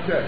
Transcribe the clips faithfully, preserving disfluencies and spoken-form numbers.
Okay.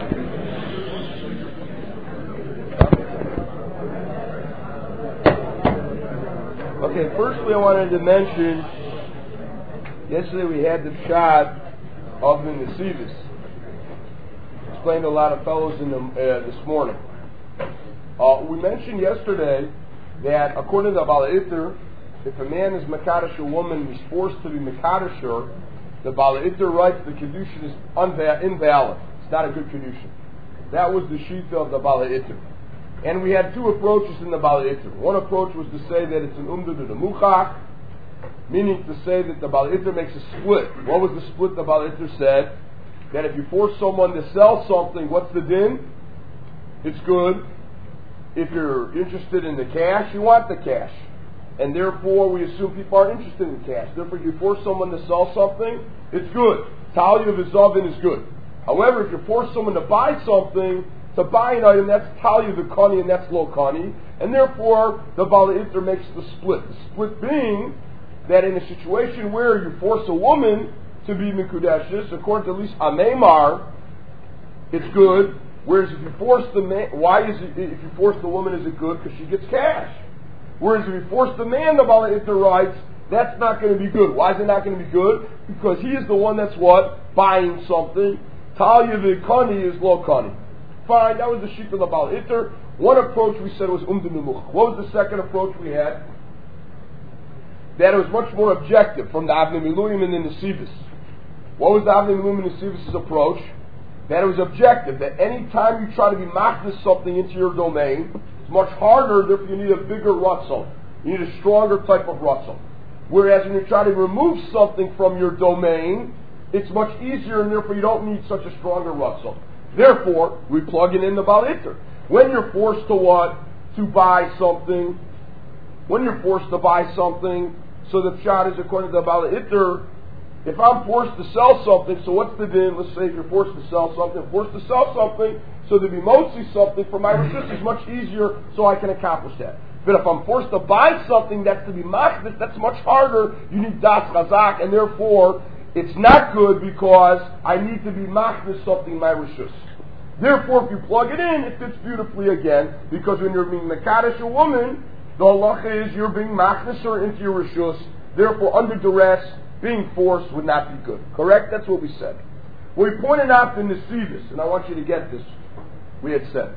Okay, firstly I wanted to mention, yesterday we had the pshat of the Nesivis. Explained to a lot of fellows in the, uh, this morning. Uh, we mentioned yesterday that according to the Baal Iter, if a man is Mekadosh a woman, he's forced to be Mekadosh her, the Baal Iter writes the Kedushin is unva- invalid. It's not a good Kedushin. That was the Shita of the Baal Iter. And we had two approaches in the Baal Iter. One approach was to say that it's an Umdu to the Muchach, meaning to say that the Baal Iter makes a split. What was the split the Baal Iter said? That if you force someone to sell something, what's the din? It's good. If you're interested in the cash, you want the cash. And therefore, we assume people aren't interested in cash. Therefore, if you force someone to sell something, it's good. Talia v'zavin is good. However, if you force someone to buy something, to buy an item, that's Talia v'kani and that's lo kani. And therefore, the Baal Iter makes the split. The split being that in a situation where you force a woman to be mikudeshes, according to at least Amemar, it's good. Whereas if you force the man, why is it, if you force the woman, is it good? Because she gets cash. Whereas if you force the man, the Baal Iter writes, that's not going to be good. Why is it not going to be good? Because he is the one that's what? Buying something. Talia v'kani is lo kani. Fine, that was the sheet of the Baal Iter. One approach we said was umdu nemuch. What was the second approach we had? That it was much more objective from the Avnei Miluim and the Nesivis. What was the Avnei Miluim and Nesivis' approach? That it was objective, that any time you try to be machnas something into your domain, it's much harder, therefore you need a bigger ratzon. You need a stronger type of ratzon. Whereas when you try to remove something from your domain, it's much easier and therefore you don't need such a stronger ratzon. Therefore, we plug it in the Baal Iter. When you're forced to what? To buy something, when you're forced to buy something, so the pshat is according to the Baal Iter, if I'm forced to sell something, so what's the din? Let's say if you're forced to sell something, forced to sell something, so to be motzi something for my rishus is much easier, so I can accomplish that. But if I'm forced to buy something that's to be machnas, that's much harder. You need das chazak, and therefore it's not good because I need to be machnas something in my rishus. Therefore, if you plug it in, it fits beautifully again, because when you're being mekadosh a woman, the halacha is you're being machnas her into your rishus. Therefore, under duress, being forced would not be good. Correct? That's what we said. We pointed out the Nesivis, and I want you to get this. We had said.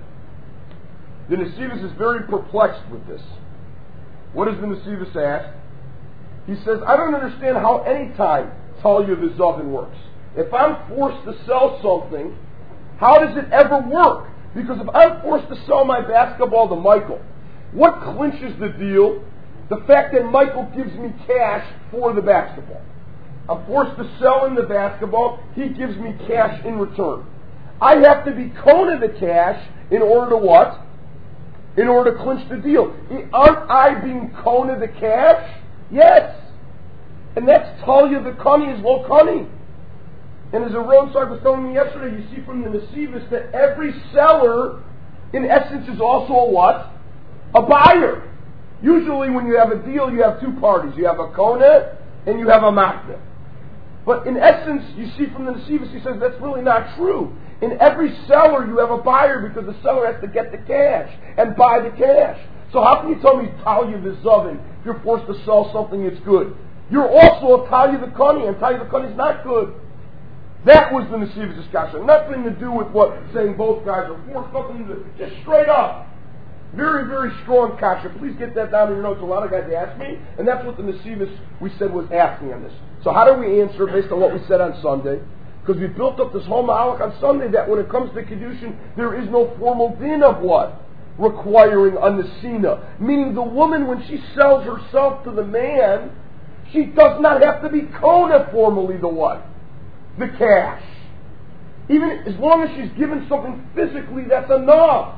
The Nesivis is very perplexed with this. What does the Nesivis ask? He says, I don't understand how any time Talia v'zavin works. If I'm forced to sell something, how does it ever work? Because if I'm forced to sell my basketball to Michael, what clinches the deal? The fact that Michael gives me cash for the basketball. I'm forced to sell him the basketball. He gives me cash in return. I have to be kona the cash in order to what? In order to clinch the deal. Aren't I being kona the cash? Yes. And that's Talia the kani is lo kani. And as a Ronsar was telling me yesterday, you see from the Nesivis that every seller, in essence, is also a what? A buyer. Usually when you have a deal, you have two parties. You have a kona and you have a machna. But in essence, you see from the Nesivis, he says that's really not true. In every seller, you have a buyer because the seller has to get the cash and buy the cash. So how can you tell me Talia v'zavin, if you're forced to sell something, it's good? You're also a Talia v'kani, and Talia v'kani is not good. That was the Nesivis discussion. Nothing to do with what saying both guys are forced, nothing to do, just straight up. Very, very strong kasha. Please get that down in your notes. A lot of guys ask me, and that's what the Nesivis we said was asking on this. So how do we answer based on what we said on Sunday? Because we built up this whole ma'alach on Sunday that when it comes to Kedushin, there is no formal din of what? Requiring a nesina. Meaning the woman, when she sells herself to the man, she does not have to be kona formally the what? The cash. Even as long as she's given something physically, that's enough.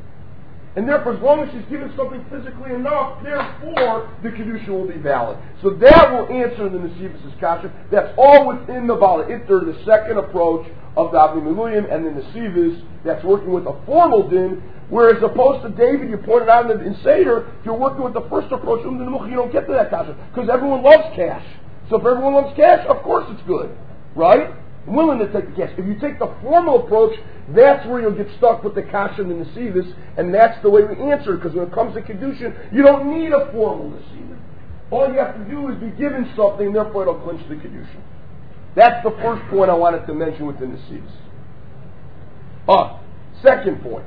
And therefore, as long as she's given something physically enough, therefore, the Kedusha will be valid. So that will answer the Nesivis' kasha. That's all within the Baal Iter, the second approach of the Avnei Miluim and the Nesivis, that's working with a formal din, whereas opposed to David, you pointed out in, the, in Seder, if you're working with the first approach, you don't get to that kasha, because everyone loves cash. So if everyone loves cash, of course it's good. Right? I'm willing to take the cash. If you take the formal approach, that's where you'll get stuck with the kasha and the nesivis, and that's the way we answer it, because when it comes to kedushin, you don't need a formal nesivis. All you have to do is be given something, and therefore it'll clinch the kedushin. That's the first point I wanted to mention with the nesivis. Ah, second point.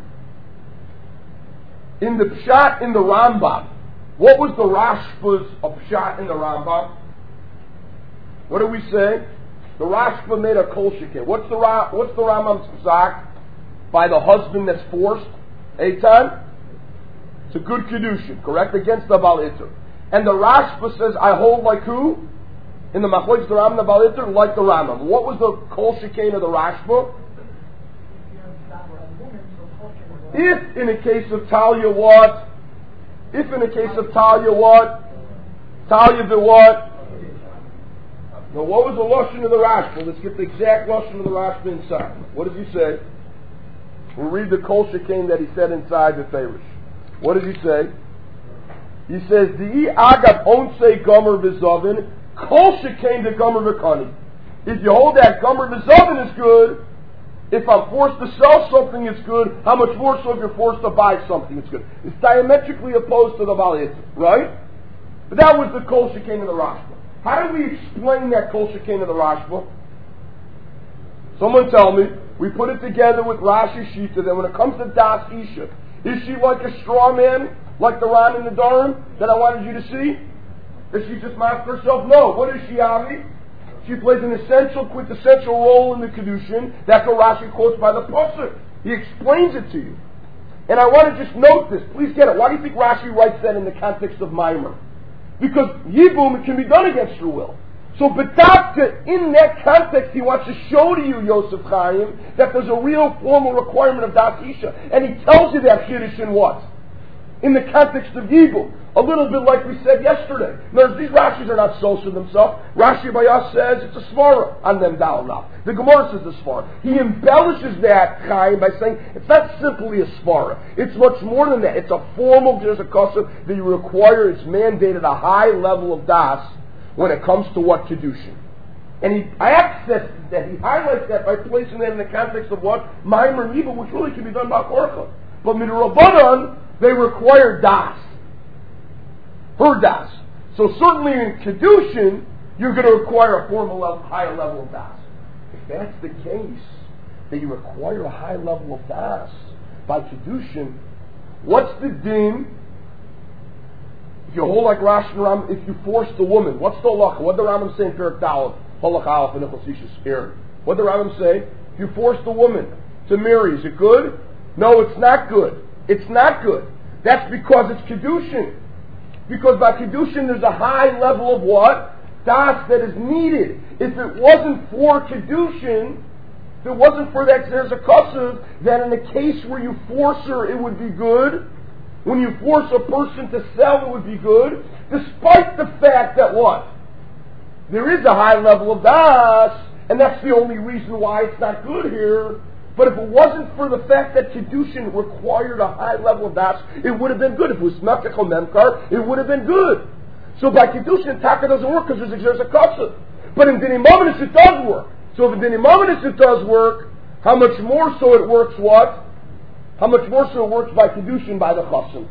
In the pshat in the Rambam, what was the Rashba's of pshat in the Rambam? What do we say? The Rashba made a kol sheken. What's the Ra- what's the Rambam's psak? By the husband that's forced, Eitan? It's a good kedushin, correct? Against the Baal Iter. And the Rashba says, I hold like who? In the Machlokes the Rambam, the Baal Iter, like the Rambam. What was the kol sheken of the Rashba? If in a case of Talia what? If in a case of Talia what? Talia the what? Now what was the Lashon of the Rashba? Let's get the exact Lashon of the Rashba inside. What does he say? We'll read the Kol Shekain that he said inside the Farish. What does he say? He says, Di'i agav onsei gomer v'zovin, Kol Shekain de gomer v'kani. If you hold that gomer v'zovin is good, if I'm forced to sell something, it's good. How much more so if you're forced to buy something, it's good. It's diametrically opposed to the Baal Iter, right? But that was the Kol Shekain of the Rashba. How do we explain that Kol Shekain of the Rashba? Someone tell me. We put it together with Rashi Shita that when it comes to Das Isha, is she like a straw man, like the Ran and the Durham that I wanted you to see? Does she just mask herself? No. What is she, Avi? She plays an essential, quintessential role in the Kedushin. That's what Rashi quotes by the Pasuk. He explains it to you. And I want to just note this. Please get it. Why do you think Rashi writes that in the context of Maimer? Because Yibum, it can be done against your will. So B'davka, in that context, he wants to show to you, Yosef Chaim, that there's a real formal requirement of Das Isha. And he tells you that Kiddush in what? In the context of Yibum. A little bit like we said yesterday. Now, these Rashis are not so to themselves. Rashi Bayas says it's a Svara on them down now. The Gemara says it's a Svara. He embellishes that, Chaim, by saying it's not simply a Svara. It's much more than that. It's a formal, there's a custom that you require. It's mandated a high level of Das when it comes to what Kedushin. And he accesses that, he highlights that by placing that in the context of what? Maimer and Yibum, which really can be done by Korcha. But Midrabanan, they require Das. Her Das. So certainly in Kedushin, you're going to require a formal level, higher level of Das. If that's the case, that you require a high level of Das by Kedushin, what's the din? If you hold like Rashi and Ram, if you force the woman, what's the halacha? What did the Rambam say in Perak Daled? Halach Aleph and Echosishas Aaron. What did the Rambam say? If you force the woman to marry, is it good? No, it's not good. It's not good. That's because it's Kedushin. Because by Kedushin there's a high level of what? Das that is needed. If it wasn't for Kedushin, if it wasn't for that, there's a kasav, that in a case where you force her, it would be good. When you force a person to sell, it would be good. Despite the fact that what? There is a high level of das, and that's the only reason why it's not good here. But if it wasn't for the fact that Kedushin required a high level of das, it would have been good. If it was Mekach or Memkar, it would have been good. So by Kedushin, Taka doesn't work because there's, there's a kasav. But in Dinim Mominus it does work. So if in Dinim Mominus it does work, how much more so it works what? How much more so it works by Kedushin, by the Chassan.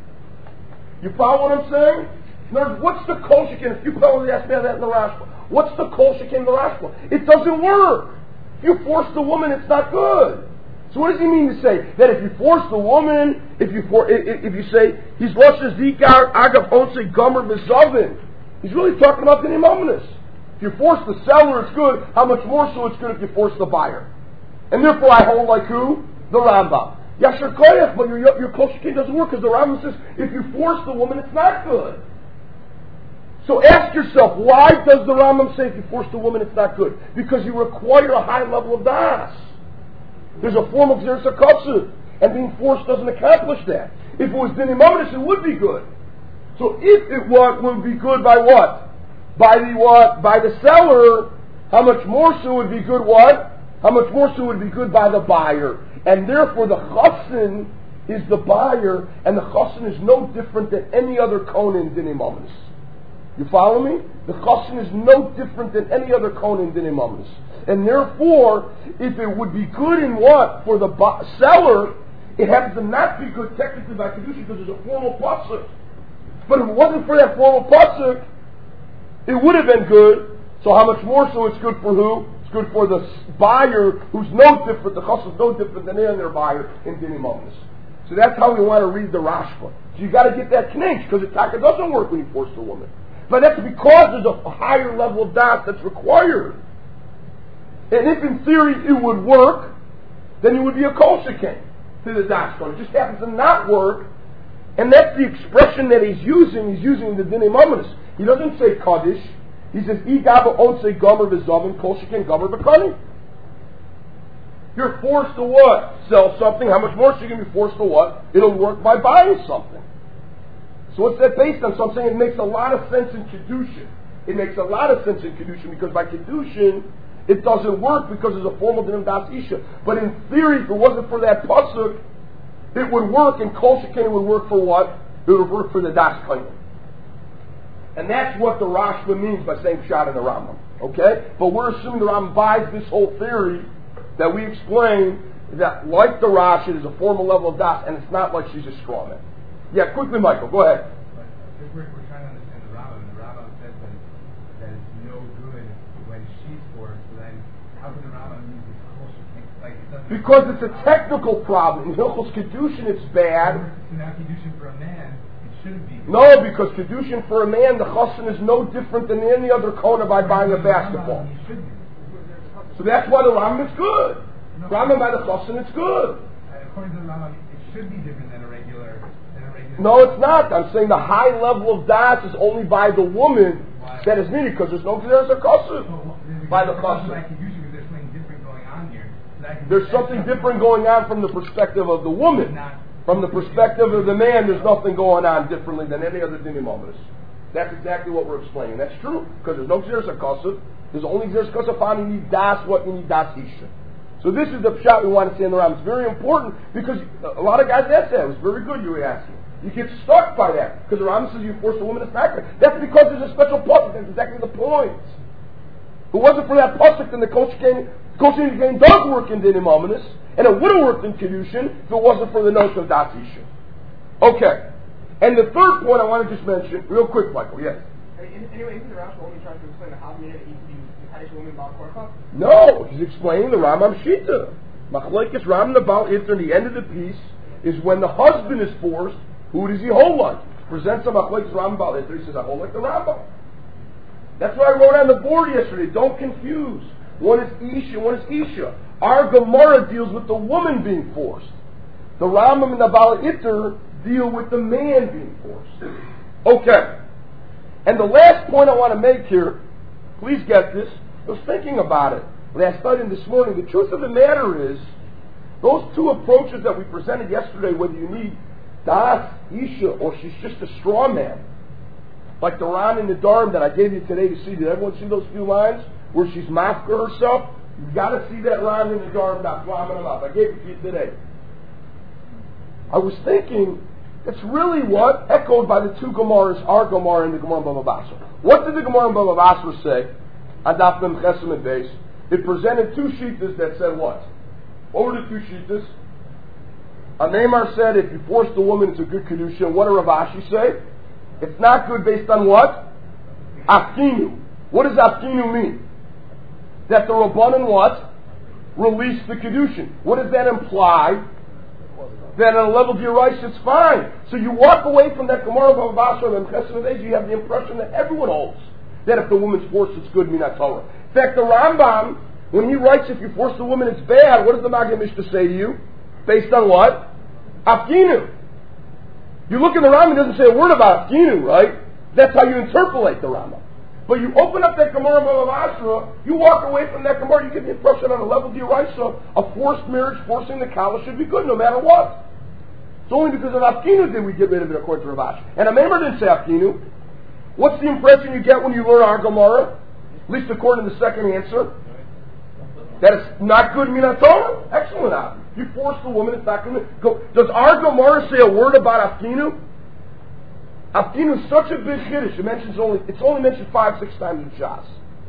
You follow what I'm saying? Now, what's the Kol Shekain? If you probably asked me that in the Rashba. What's the Kol Shekain in the Rashba? It doesn't work. If you force the woman, it's not good. So what does he mean to say? That if you force the woman, if you for, if, if you say, he's lost his zikar, agav onse gomer bezovin, he's really talking about the Nimaminus. If you force the seller, it's good. How much more so it's good if you force the buyer? And therefore I hold like who? The Rambam. Yashar Koyach, but your, your Kol Shekain doesn't work because the Rambam says if you force the woman, it's not good. So ask yourself, why does the Rambam say if you force the woman, it's not good? Because you require a high level of das. There's a form of Xeris HaKatsu, and being forced doesn't accomplish that. If it was Dinim Mominus, it would be good. So if it was, would be good by what? By the what? By the seller, how much more so would be good what? How much more so would be good by the buyer? And therefore the chassan is the buyer, and the chassan is no different than any other kohen in Dinim Mominus. You follow me? The chassan is no different than any other kohen in Dinei Mamonos. And therefore, if it would be good in what? For the bo- seller, it happens to not be good technically by Kedusha because there's a formal pasuk. But if it wasn't for that formal pasuk, it would have been good. So how much more so it's good for who? It's good for the buyer who's no different, the chassan is no different than any other buyer in Dinei Mamonos. So that's how we want to read the Rashba. So you got to get that knech, because the taka doesn't work when you force a woman. But that's because there's a higher level of das that's required. And if in theory it would work, then it would be a kol sheken to the das code. It just happens to not work, and that's the expression that he's using. He's using the Dinei Mamonos. He doesn't say kaddish. He says igaba onse gomer v'zavin kol sheken gomer v'kani. You're forced to what? Sell something. How much more so you can be forced to what? It'll work by buying something. So what's that based on? So I'm saying it makes a lot of sense in Kedushin. It makes a lot of sense in Kedushin because by Kedushin, it doesn't work because there's a formal din of das isha. But in theory, if it wasn't for that pasuk, it would work, and kol sheken would work for what? It would work for the das kohen. And that's what the Rashba means by saying shot in the Rambam. Okay? But we're assuming the Rambam buys this whole theory that we explain that, like the Rashi, there's a formal level of das, and it's not like she's a straw man. Yeah, quickly, Michael, go ahead. But if we're, we're trying to understand the Rambam, and the Rambam says that, that it's no good when she's forced, so then how can the Rambam use this kosher? Like, it doesn't because it's a technical problem. In Hilchos Kedushin, it's bad. So now Kedushin for a man, it shouldn't be. No, because Kedushin for a man, the chassan is no different than any other kona by buying a basketball. So that's why the Rambam is good. No, Rambam by the chassan, it's good. According to the Rambam, it should be different than a regular. Than a regular No, it's not. I'm saying the high level of das is only by the woman. Why? That is needed because there's no there's a chassan well, by the chassan. Like Kedushin, because there's something different going on here. Like, There's something different going on from the perspective of the woman. From the perspective of the man, there's nothing going on differently than any other Dinei Mamonos. That's exactly what we're explaining. That's true because there's no Xeris HaKasav. There's only Xeris HaKasav. You need das what you need das isha. So this is the pshat we want to see in the Rambam. It's very important because a lot of guys ask that. It was very good you were asking. You get stuck by that because the Rambam says you force a woman to sacrifice. That's because there's a special pasuk. That's exactly the point. If it wasn't for that pasuk, then the kol sheken game does work in Dinei Mamonos, and it would have worked in Kedushin if it wasn't for the notion of das isha. Okay. And the third point I want to just mention, real quick, Michael, yes? Anyway, isn't the Rashba only trying to explain how the Kaddish woman about Korcha? No, he's explaining the Rambam Shita. Machlekes Rambam about it in the end of the piece is when the husband is forced, who does he hold like? Presents a Machlekes Rambam about it. He says, I hold like the Rambam. That's what I wrote on the board yesterday. Don't confuse. One is Isha, one is Isha. Our Gemara deals with the woman being forced. The Rambam and the Baal Iter deal with the man being forced. Okay. And the last point I want to make here, please get this. I was thinking about it when I studied this morning. The truth of the matter is, those two approaches that we presented yesterday, whether you need Das, Isha, or she's just a straw man, like the Ran in the Dharm that I gave you today to see. Did everyone see those few lines where she's mafka herself? You've got to see that Ran in the Dharm. I gave it to you today. I was thinking, it's really what? Echoed by the two Gemaras, our Gemara and the Gemara in Bava Basra. What did the Gemara in Bava Basra say? Adaf Mem Chesem and Beis. It presented two shittas that said what? What were the two shittas? A Neymar said, if you force the woman, it's a good Kedusha. What did Rav Ashi say? It's not good based on what? Afkinu. What does Afkinu mean? That the Rabbanan what? Release the Kedushin. What does that imply? That at a level of your rights, it's fine. So you walk away from that Gemara of Basra and Chesed and Beis, you have the impression that everyone holds that if the woman's forced, it's good, Minat Torah. In fact, the Rambam, when he writes, if you force the woman, it's bad, what does the Maggid Mishnah say to you? Based on what? Afkinu. You look in the Rambam, it doesn't say a word about Afkinu, right? That's how you interpolate the Rambam. But you open up that Gemara of Asra, you walk away from that Gemara, you get the impression on a level of your rights, so a forced marriage, forcing the Kala should be good no matter what. It's only because of Afkinu did we get rid of it according to Rav Ashi. And a member didn't say Afkinu. What's the impression you get when you learn our Gemara? At least according to the second answer. That it's not good Minat Torah? Excellent out. You force the woman, it's not good. Go. Does our Gemara say a word about Afkinu? Afkinu is such a big Kiddush, it mentions only, it's only mentioned five, six times in Shas.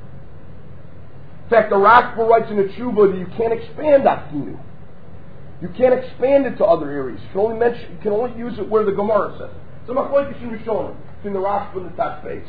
In fact, the Rashba writes in the Tshuva that you can't expand Afkinu. You can't expand it to other areas. You can only mention, you can only use it where the Gemara says it. So Machlokes in Rishonim, between the Rashba and the Tash base.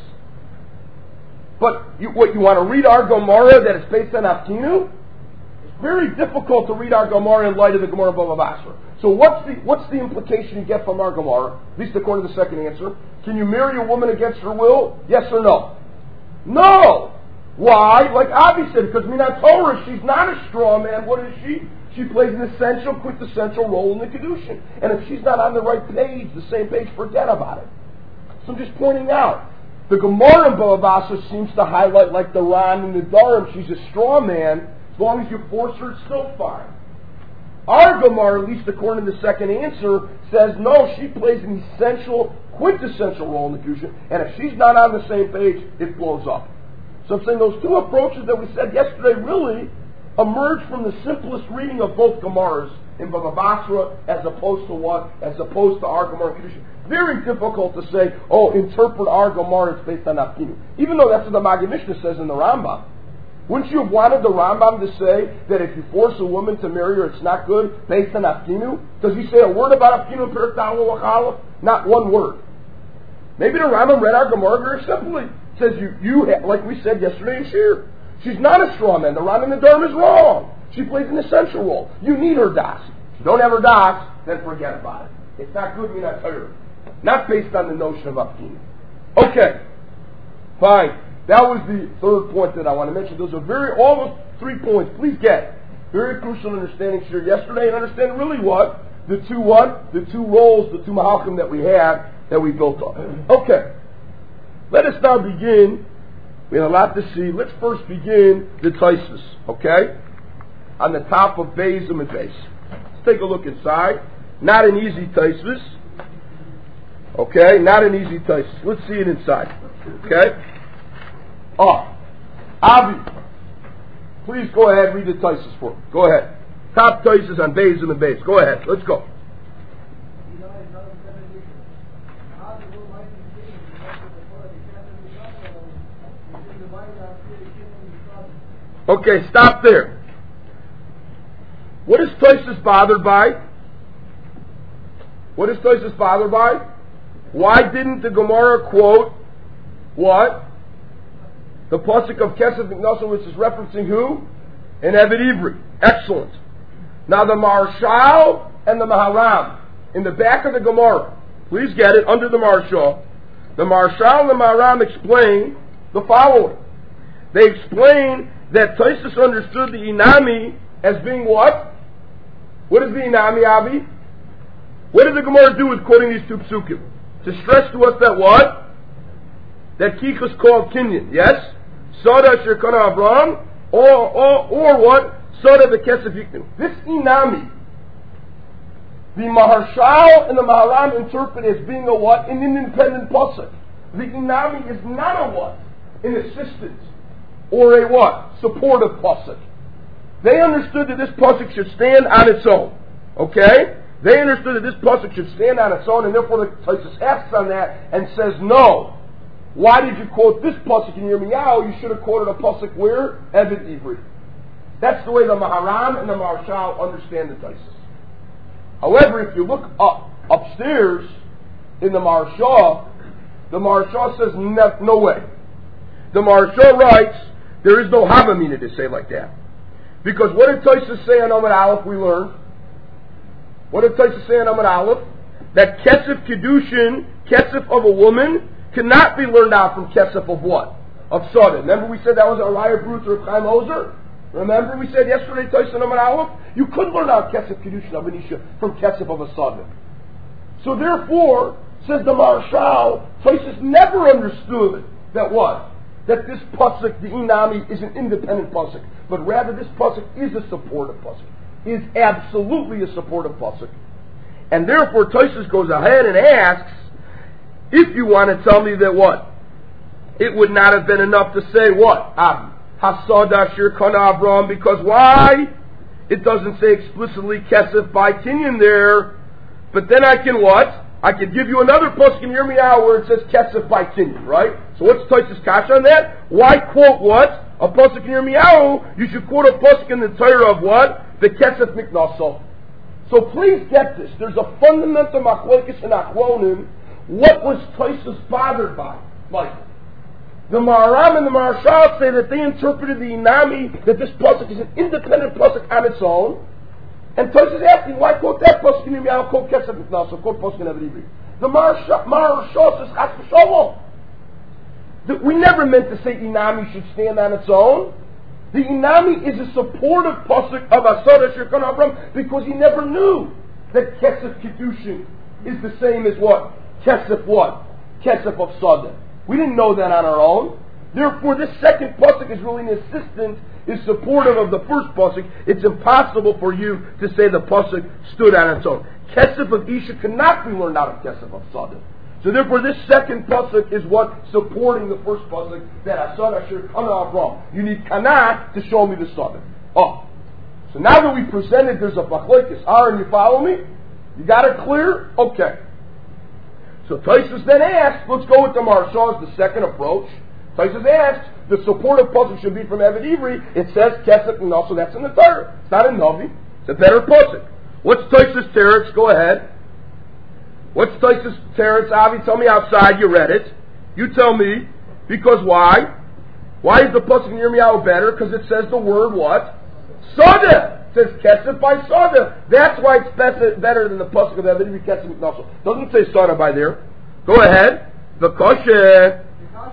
But you, what you want to read our Gemara that is based on Afkinu? It's very difficult to read our Gemara in light of the Gemara Bava Basra. So what's the what's the implication you get from our Gemara? At least according to the second answer. Can you marry a woman against her will? Yes or no? No! Why? Like Avi said, because Minat Torah, she's not a straw man. What is she? She plays an essential, quintessential role in the Kedushin. And if she's not on the right page, the same page, forget about it. So I'm just pointing out. The Gemara in Bava Basra seems to highlight, like the Ran and the Durham, she's a straw man. As long as you force her, it's still fine. Our Gemara, at least according to the second answer, says no, she plays an essential, quintessential role in the Kedushin. And if she's not on the same page, it blows up. So I'm saying those two approaches that we said yesterday really emerge from the simplest reading of both Gemaras in Bava Basra as opposed to what? As opposed to our Gemara in Kedushin. Very difficult to say, oh, interpret our Gemara, it's based on Afkinu. Even though that's what the Maggid Mishnah says in the Rambam. Wouldn't you have wanted the Rambam to say that if you force a woman to marry her, it's not good, based on Afkinu? Does he say a word about Afkinu in Perek Da'aleh Wachalef? Not one word. Maybe the Rambam read our Gemara very simply. It says, you, you ha- like we said yesterday in Shir, she's not a straw man. The Ran and the Durham is wrong. She plays an essential role. You need her das. If you don't have her das, then forget about it. It's not good, you're not tired. Not based on the notion of Afkinu. Okay, fine. That was the third point that I want to mention. Those are very, all those three points, please get. Very crucial in understanding Shir yesterday and understand really what? The two what? The two roles, the two Mahalchim that we had, that we built on. Okay. Let us now begin. We have a lot to see. Let's first begin the Taisus, okay? On the top of Beizim and Beis. Let's take a look inside. Not an easy Taisus. Okay? Not an easy Taisus. Let's see it inside. Okay? Oh, Avi, please go ahead and read the Taisus for me. Go ahead. Top Taisus on Beizim and Beis. Go ahead. Let's go. Okay, stop there. What is Taisus bothered by? What is Taisus bothered by? Why didn't the Gemara quote what? The pasuk of Kesef Miknasa, which is referencing who? In Eved Ivri. Excellent. Now the Marshal and the Maharam, in the back of the Gemara, please get it, under the Marshal, the Marshal and the Maharam explain the following. They explain that Taisus understood the Inami as being what? What is the Inami, Avi? What did the Gemara do with quoting these two psukim? To stress to us that what? That Kich is called Kinyan, yes? Soda Shirkana Avram, or, or, or what? Soda the Kesef Yiknu. This Inami, the Maharshal and the Maharam interpret as being a what? An independent pasuk. The Inami is not a what? An assistant. Or a what? Supportive pasuk. They understood that this pasuk should stand on its own. Okay? They understood that this pasuk should stand on its own, and therefore the Taisus asks on that and says, no. Why did you quote this pasuk in Yirmiyahu? You should have quoted a pasuk where? Eved Ivri. That's the way the Maharam and the Marshal understand the Taisus. However, if you look up upstairs in the Marshal, the Marshal says, no, no way. The Marshal writes, there is no Havamina to say like that. Because what did Taisus say on Amud Aleph we learned? What did Taisus say on Amud Aleph? That Kesef Kedushin, Kesef of a woman, cannot be learned out from Kesef of what? Of Soda. Remember we said that was a Raya Brut or Chaim Ozer? Remember we said yesterday, Taisus on Amud Aleph? You could learn out Kesef Kedushin of Anisha from Kesef of a Soda. So therefore, says the Marshal, Taisus never understood that what? That this pasuk, the Inami, is an independent pasuk, but rather this pasuk is a supportive pasuk, is absolutely a supportive pasuk, and therefore Taisus goes ahead and asks, if you want to tell me that what, it would not have been enough to say what, Hasada Shirkana Avram, because why? It doesn't say explicitly Kesef by Kinyan there, but then I can what? I could give you another pasuk in Yirmiyahu where it says kesef by kinyan, right? So what's Tosfos kasha on that? Why quote what? A pasuk in Yirmiyahu, you should quote a pasuk in the Torah of what? The kesef miknaso. So please get this. There's a fundamental machlokes in Achronim. What was Tosfos bothered by? Like, the Maharam and the Maharshal say that they interpreted the Inami, that this pasuk is an independent pasuk on its own. And Tosfos is asking, why quote that pasuk in Yirmiyahu, quote kesef miknaso, quote pasuk in Avidivri? The Maharshal says, chas v'sholom. We never meant to say Inami should stand on its own. The Inami is a supportive pasuk of Asar Asher Kana Avram because he never knew that Kesef Kedushin is the same as what? Kesef what? Kesef of Sada. We didn't know that on our own. Therefore, this second pasuk is really an assistant, is supportive of the first pasuk. It's impossible for you to say the pasuk stood on its own. Kesef of Isha cannot be learned out of Kesef of Sada. So therefore, this second pasuk is what supporting the first pasuk that Asar Asher Kana Avram. You need Kana to show me the Sada. Oh, so now that we presented, there's a machlokes. Aaron, you follow me? You got it clear? Okay. So Tosfos then asks, let's go with the Maharshal as the second approach. Tosfos asks, the supportive pasuk should be from Eved Ivri. It says Kesef, and also that's in the Torah. It's not in Navi. It's a better pasuk. What's Tosfos teretz? Go ahead. What's Tosfos teretz? Avi, tell me outside. You read it. You tell me. Because why? Why is the pasuk in Yirmiyahu better? Because it says the word what? Sada. It says Kesef by Sada. That's why it's better than the pasuk of Eved Ivri Kesef Miknaso. Doesn't say Sada by there. Go ahead. The kosher.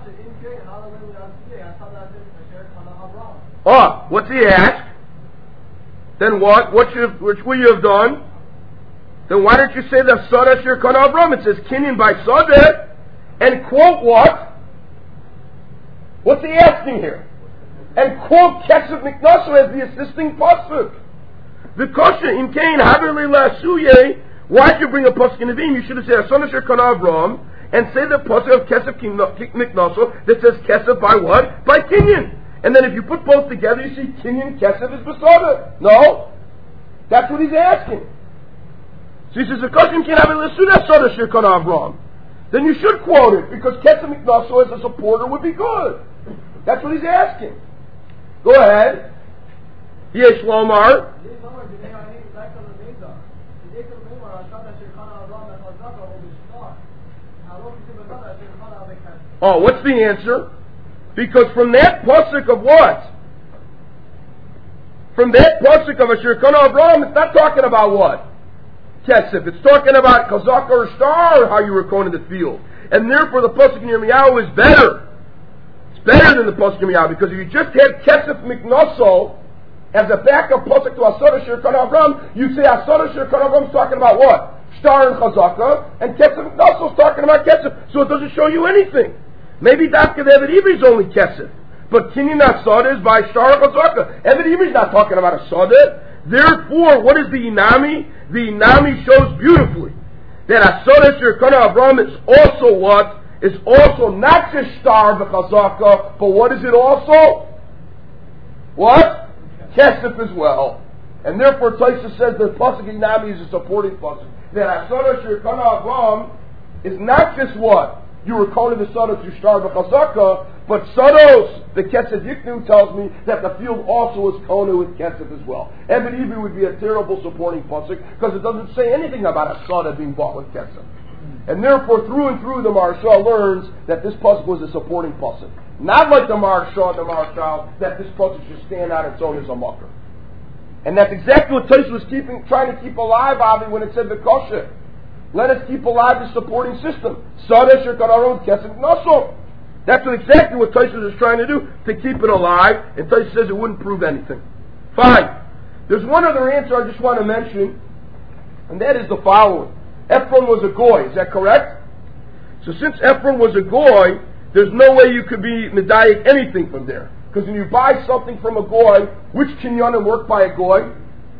Oh, what's he ask? Then what? What should, which will you have done? Then why don't you say the Sada Asher Kana Avram? It says kinyan by Sada, and quote what? What's he asking here? And quote Kesef Miknaso as the assisting pasuk. The kosher in Cain Haverli Lasuye. Why'd you bring a pasuk in Nevim? You should have said Sada Asher Kana Avram and say the pasuk of Kesef Miknaso that says Kesef by what? By kinyan. And then if you put both together, you see kinyan Kesef is Basada. No, that's what he's asking. So he says, then you should quote it, because Kesef Miknaso as a supporter would be good. That's what he's asking. Go ahead. Yesh Lomar. Oh, what's the answer? Because from that pasuk of what? From that pasuk of Asher Kana Avram, it's not talking about what? Kesef. It's talking about Chazaka or Star, how you were going in the field. And therefore the pasuk in Yirmiyahu is better. It's better than the pasuk in Yirmiyahu, because if you just had Kesef Miknaso as a backup pasuk to Asar Asher Kana Avram, you'd say Asar Asher Kana Avram is talking about what? Star and Chazaka, and Kesef Miknaso is talking about Kesef. So it doesn't show you anything. Maybe Dafka the Eved Ivri is only Kesef. But kinyan Asada is by Star and Chazaka. Eved Ivri is not talking about Asada. Therefore, what is the Inami? The Inami shows beautifully that Asar Asher Kana Avram is also what? Is also not just Star v'Chazaka, but what is it also? What? Kesef as well. And therefore Tosfos says the pasuk Inami is a supporting pasuk. That Asar Asher Kana Avram is not just what? You were calling the Sada to Star v'Chazaka, but Sados, the Kesef Yiknu tells me that the field also is Kona with Kesef as well. Eved Ivri would be a terrible supporting pasuk because it doesn't say anything about a Sada being bought with Kesef. And therefore, through and through, the Maharshal learns that this pasuk was a supporting pasuk. Not like the Maharshal and the Maharshal, that this pasuk should stand on its own as a mucker. And that's exactly what Tosfos was keeping, trying to keep alive, Avi, when it said the kosher. Let us keep alive the supporting system. Sada Asher Kana Avram Kesef Miknaso. That's what exactly what Tosfos is trying to do, to keep it alive, and Tosfos says it wouldn't prove anything. Fine. There's one other answer I just want to mention, and that is the following. Ephron was a goy, is that correct? So since Ephron was a goy, there's no way you could be medayik anything from there. Because when you buy something from a goy, which kinyanim work by a goy?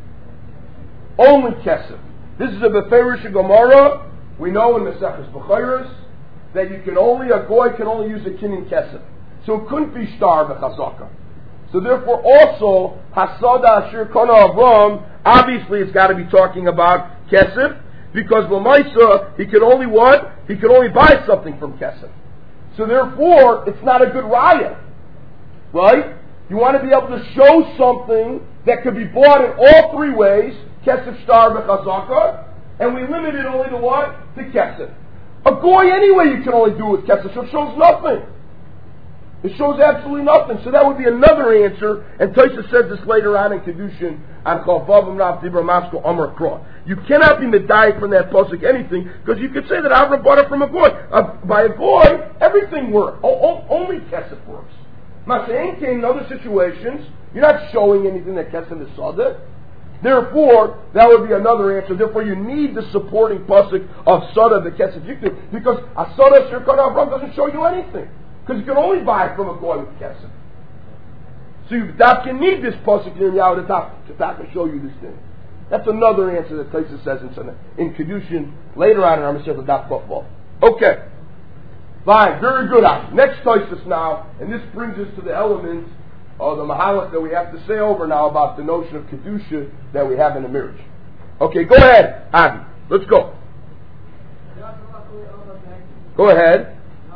Only Kesef. This is a Beferish Gemara. We know in the Maseches Bechayros that you can only, a goy can only use a kinyan Kesef. So it couldn't be Star v'Chazaka. So therefore also, Hasada Asher Kana Avram, obviously it's got to be talking about Kesef. Because Lamaisa, he can only what? He can only buy something from Kesef. So therefore, it's not a good raya. Right? You want to be able to show something that could be bought in all three ways, Kesef, Shtar, Bechazaka, and we limit it only to what? To Kesef. A goy anyway you can only do with Kesef, so it shows nothing. It shows absolutely nothing. So that would be another answer, and Taisa says this later on in Kedushin, on Chavavim Rav Dibra Masko Amar Kra. You cannot be medayik from that pasuk anything, because you could say that Avram bought it from a goy. Uh, by a goy, everything works. O- o- only Kesef works. Masa'in came in other situations, you're not showing anything that Kesef is Sada. Therefore, that would be another answer. Therefore, you need the supporting pasuk of Sada, the Kesef Yiktu, because a Sada Shirkot Avram doesn't show you anything. Because you can only buy from a goy with Kesef. So you can need this pasuk in Yahweh to show you this thing. That's another answer that Taisa says in, in Kedushin later on in our Masechet Daf Football. Okay. Fine. Very good. Next Taisa now, and this brings us to the element of the Mahalach that we have to say over now about the notion of Kedusha that we have in the marriage. Okay, go ahead, Adi. Let's go. Go ahead.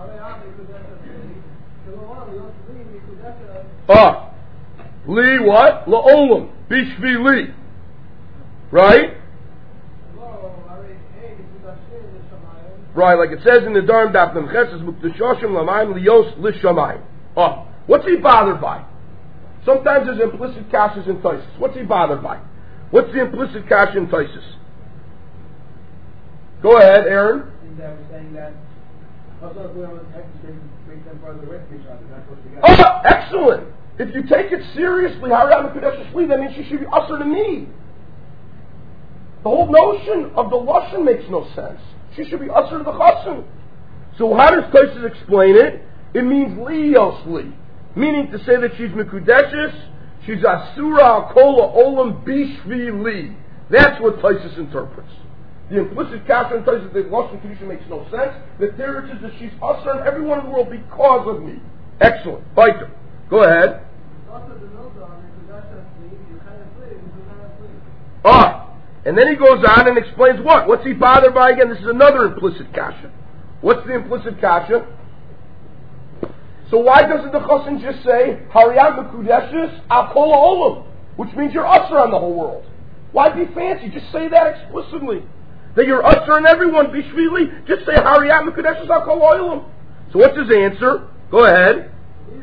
Ah. Li what? La'olam. Bishvi li. Right? Right, like it says in the Dharm Daf Memches, Muktashashim Lamayim Lios Lishamayim. Ah. What's he bothered by? Sometimes there's implicit kashas in Taisus. What's he bothered by? What's the implicit kasha in Taisus? Go ahead, Aaron. Oh, excellent! If you take it seriously, Hariam Kodesh Shli, that means she should be usher to me. The whole notion of the Lashon makes no sense. She should be usher to the Chassan. So how does Taisus explain it? It means Lios Li. Meaning to say that she's Mekudeshes, she's Asura Kola Olam Bishvi Li. That's what Taisus interprets. The implicit kasha in Taisus that Lashon Kedusha makes no sense. The theory is that she's usher on everyone in the world because of me. Excellent. Fighter. Go ahead. Ah. And then he goes on and explains what? What's he bothered by again? This is another implicit kasha. What's the implicit kasha? So why doesn't the Chassan just say, Hariyam Mekudeshes Al Kol Olam, which means you're usher on the whole world? Why be fancy? Just say that explicitly. That you're usher on everyone, Bishvili. Just say Hariyam Mekudeshes Al Kol Olam. So what's his answer? Go ahead.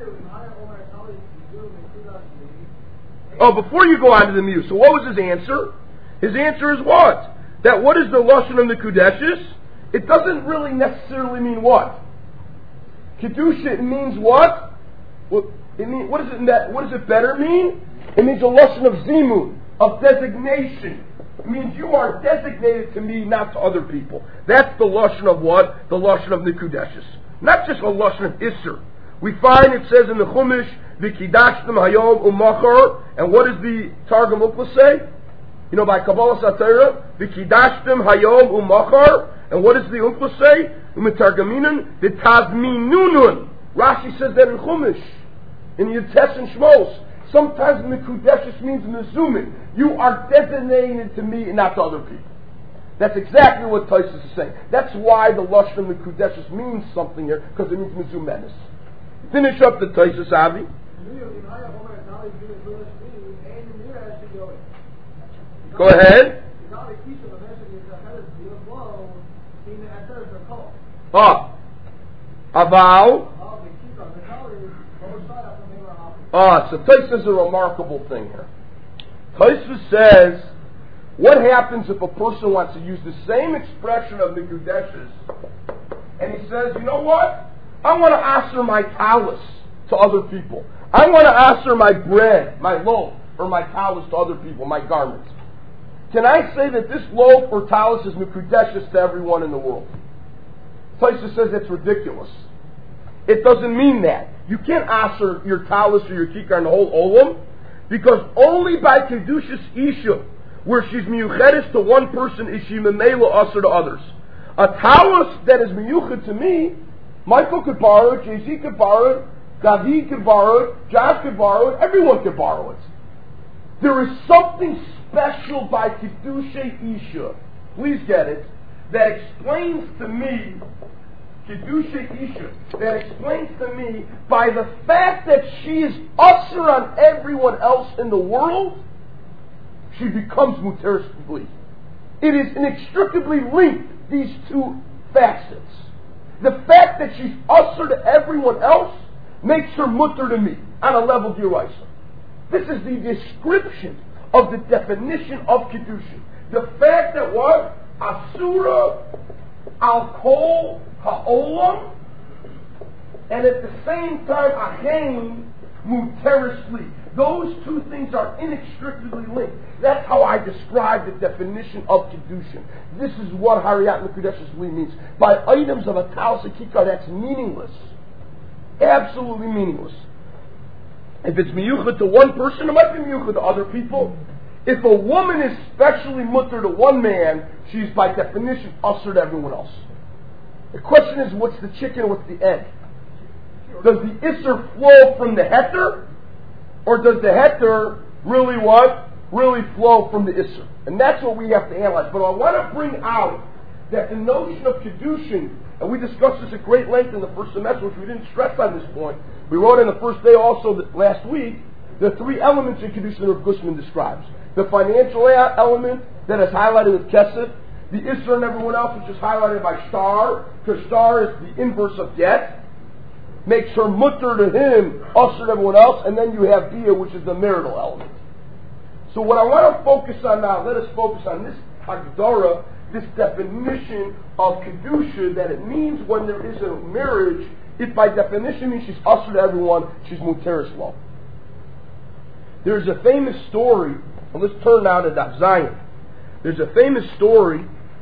Oh, before you go on to the Muse, so what was his answer? His answer is what? That what is the Lashon of the Kudeshes? It doesn't really necessarily mean what? Kedusha, it means what? Well, it mean, what, does it, what does it better mean? It means a Lashon of Zimun, of designation. It means you are designated to me, not to other people. That's the Lashon of what? The Lashon of the Kudeshes. Not just a Lashon of Isser. We find it says in the Chumash, V'kidashtem hayom umachar, and what does the Targum Ukla say? You know, by Kabbalah Satira, V'kidashtem hayom umachar, and what does the Ukla say? Umetargaminan v'tazminunun. Rashi says that in Chumash, in Yutes and Shmos. Sometimes Mekudeshes means mezumin. You are designated to me and not to other people. That's exactly what Taisus is saying. That's why the Lashon Mekudeshes means something here, because it means mezumenis. Finish up the Taisus, Avi. Go ahead. Ah. Aval. Ah, so Taisus is a remarkable thing here. Taisus says, what happens if a person wants to use the same expression of the Mekudeshes, and he says, you know what? I want to answer my talus to other people. I want to answer my bread, my loaf, or my talus to other people, my garments. Can I say that this loaf or talus is Mekudeshes to everyone in the world? Taisus says it's ridiculous. It doesn't mean that. You can't answer your talus or your kikar and the whole olam, because only by Kedushas Isha, where she's miyuchedes to one person, is she memela usher to others. A talus that is miyuched to me, Michael could borrow it, Jay-Z could borrow it, Gavi could borrow it, Josh could borrow it, everyone could borrow it. There is something special by Kedusha Isha please get it, that explains to me, Kedusha Isha, that explains to me, by the fact that she is usher on everyone else in the world, she becomes muteris bli. It is inextricably linked, these two facets. The fact that she's usher to everyone else makes her mutter to me, on a level d'oraisa. This is the description of the definition of Kedusha. The fact that what? Asura al kol ha'olam, and at the same time achein muteris li. Those two things are inextricably linked. That's how I describe the definition of Kedushin. This is what Hariyat Mekudeshes Li means. By items of a Talis Kikar, that's meaningless. Absolutely meaningless. If it's miyuchad to one person, it might be miyuchad to other people. If a woman is specially mutter to one man, she's by definition usher to everyone else. The question is, what's the chicken and what's the egg? Does the isser flow from the heter? Or does the heter really what? Really flow from the isser? And that's what we have to analyze. But I want to bring out that the notion of Kedushin, and we discussed this at great length in the first semester, which we didn't stress on this point. We wrote in the first day also that last week, the three elements in Kedushin that Rav Gusman describes. The financial element that is highlighted with Kesef, the Isser and everyone else, which is highlighted by Shtar, because Shtar is the inverse of get, makes her mutter to him, usher to everyone else, and then you have Bia, which is the marital element. So what I want to focus on now, let us focus on this Hagdara, this definition of Kedusha, that it means when there is a marriage, it by definition means she's usher to everyone, she's muteris lo. There's a famous story, and let's turn now to Daf Zion. There's a famous story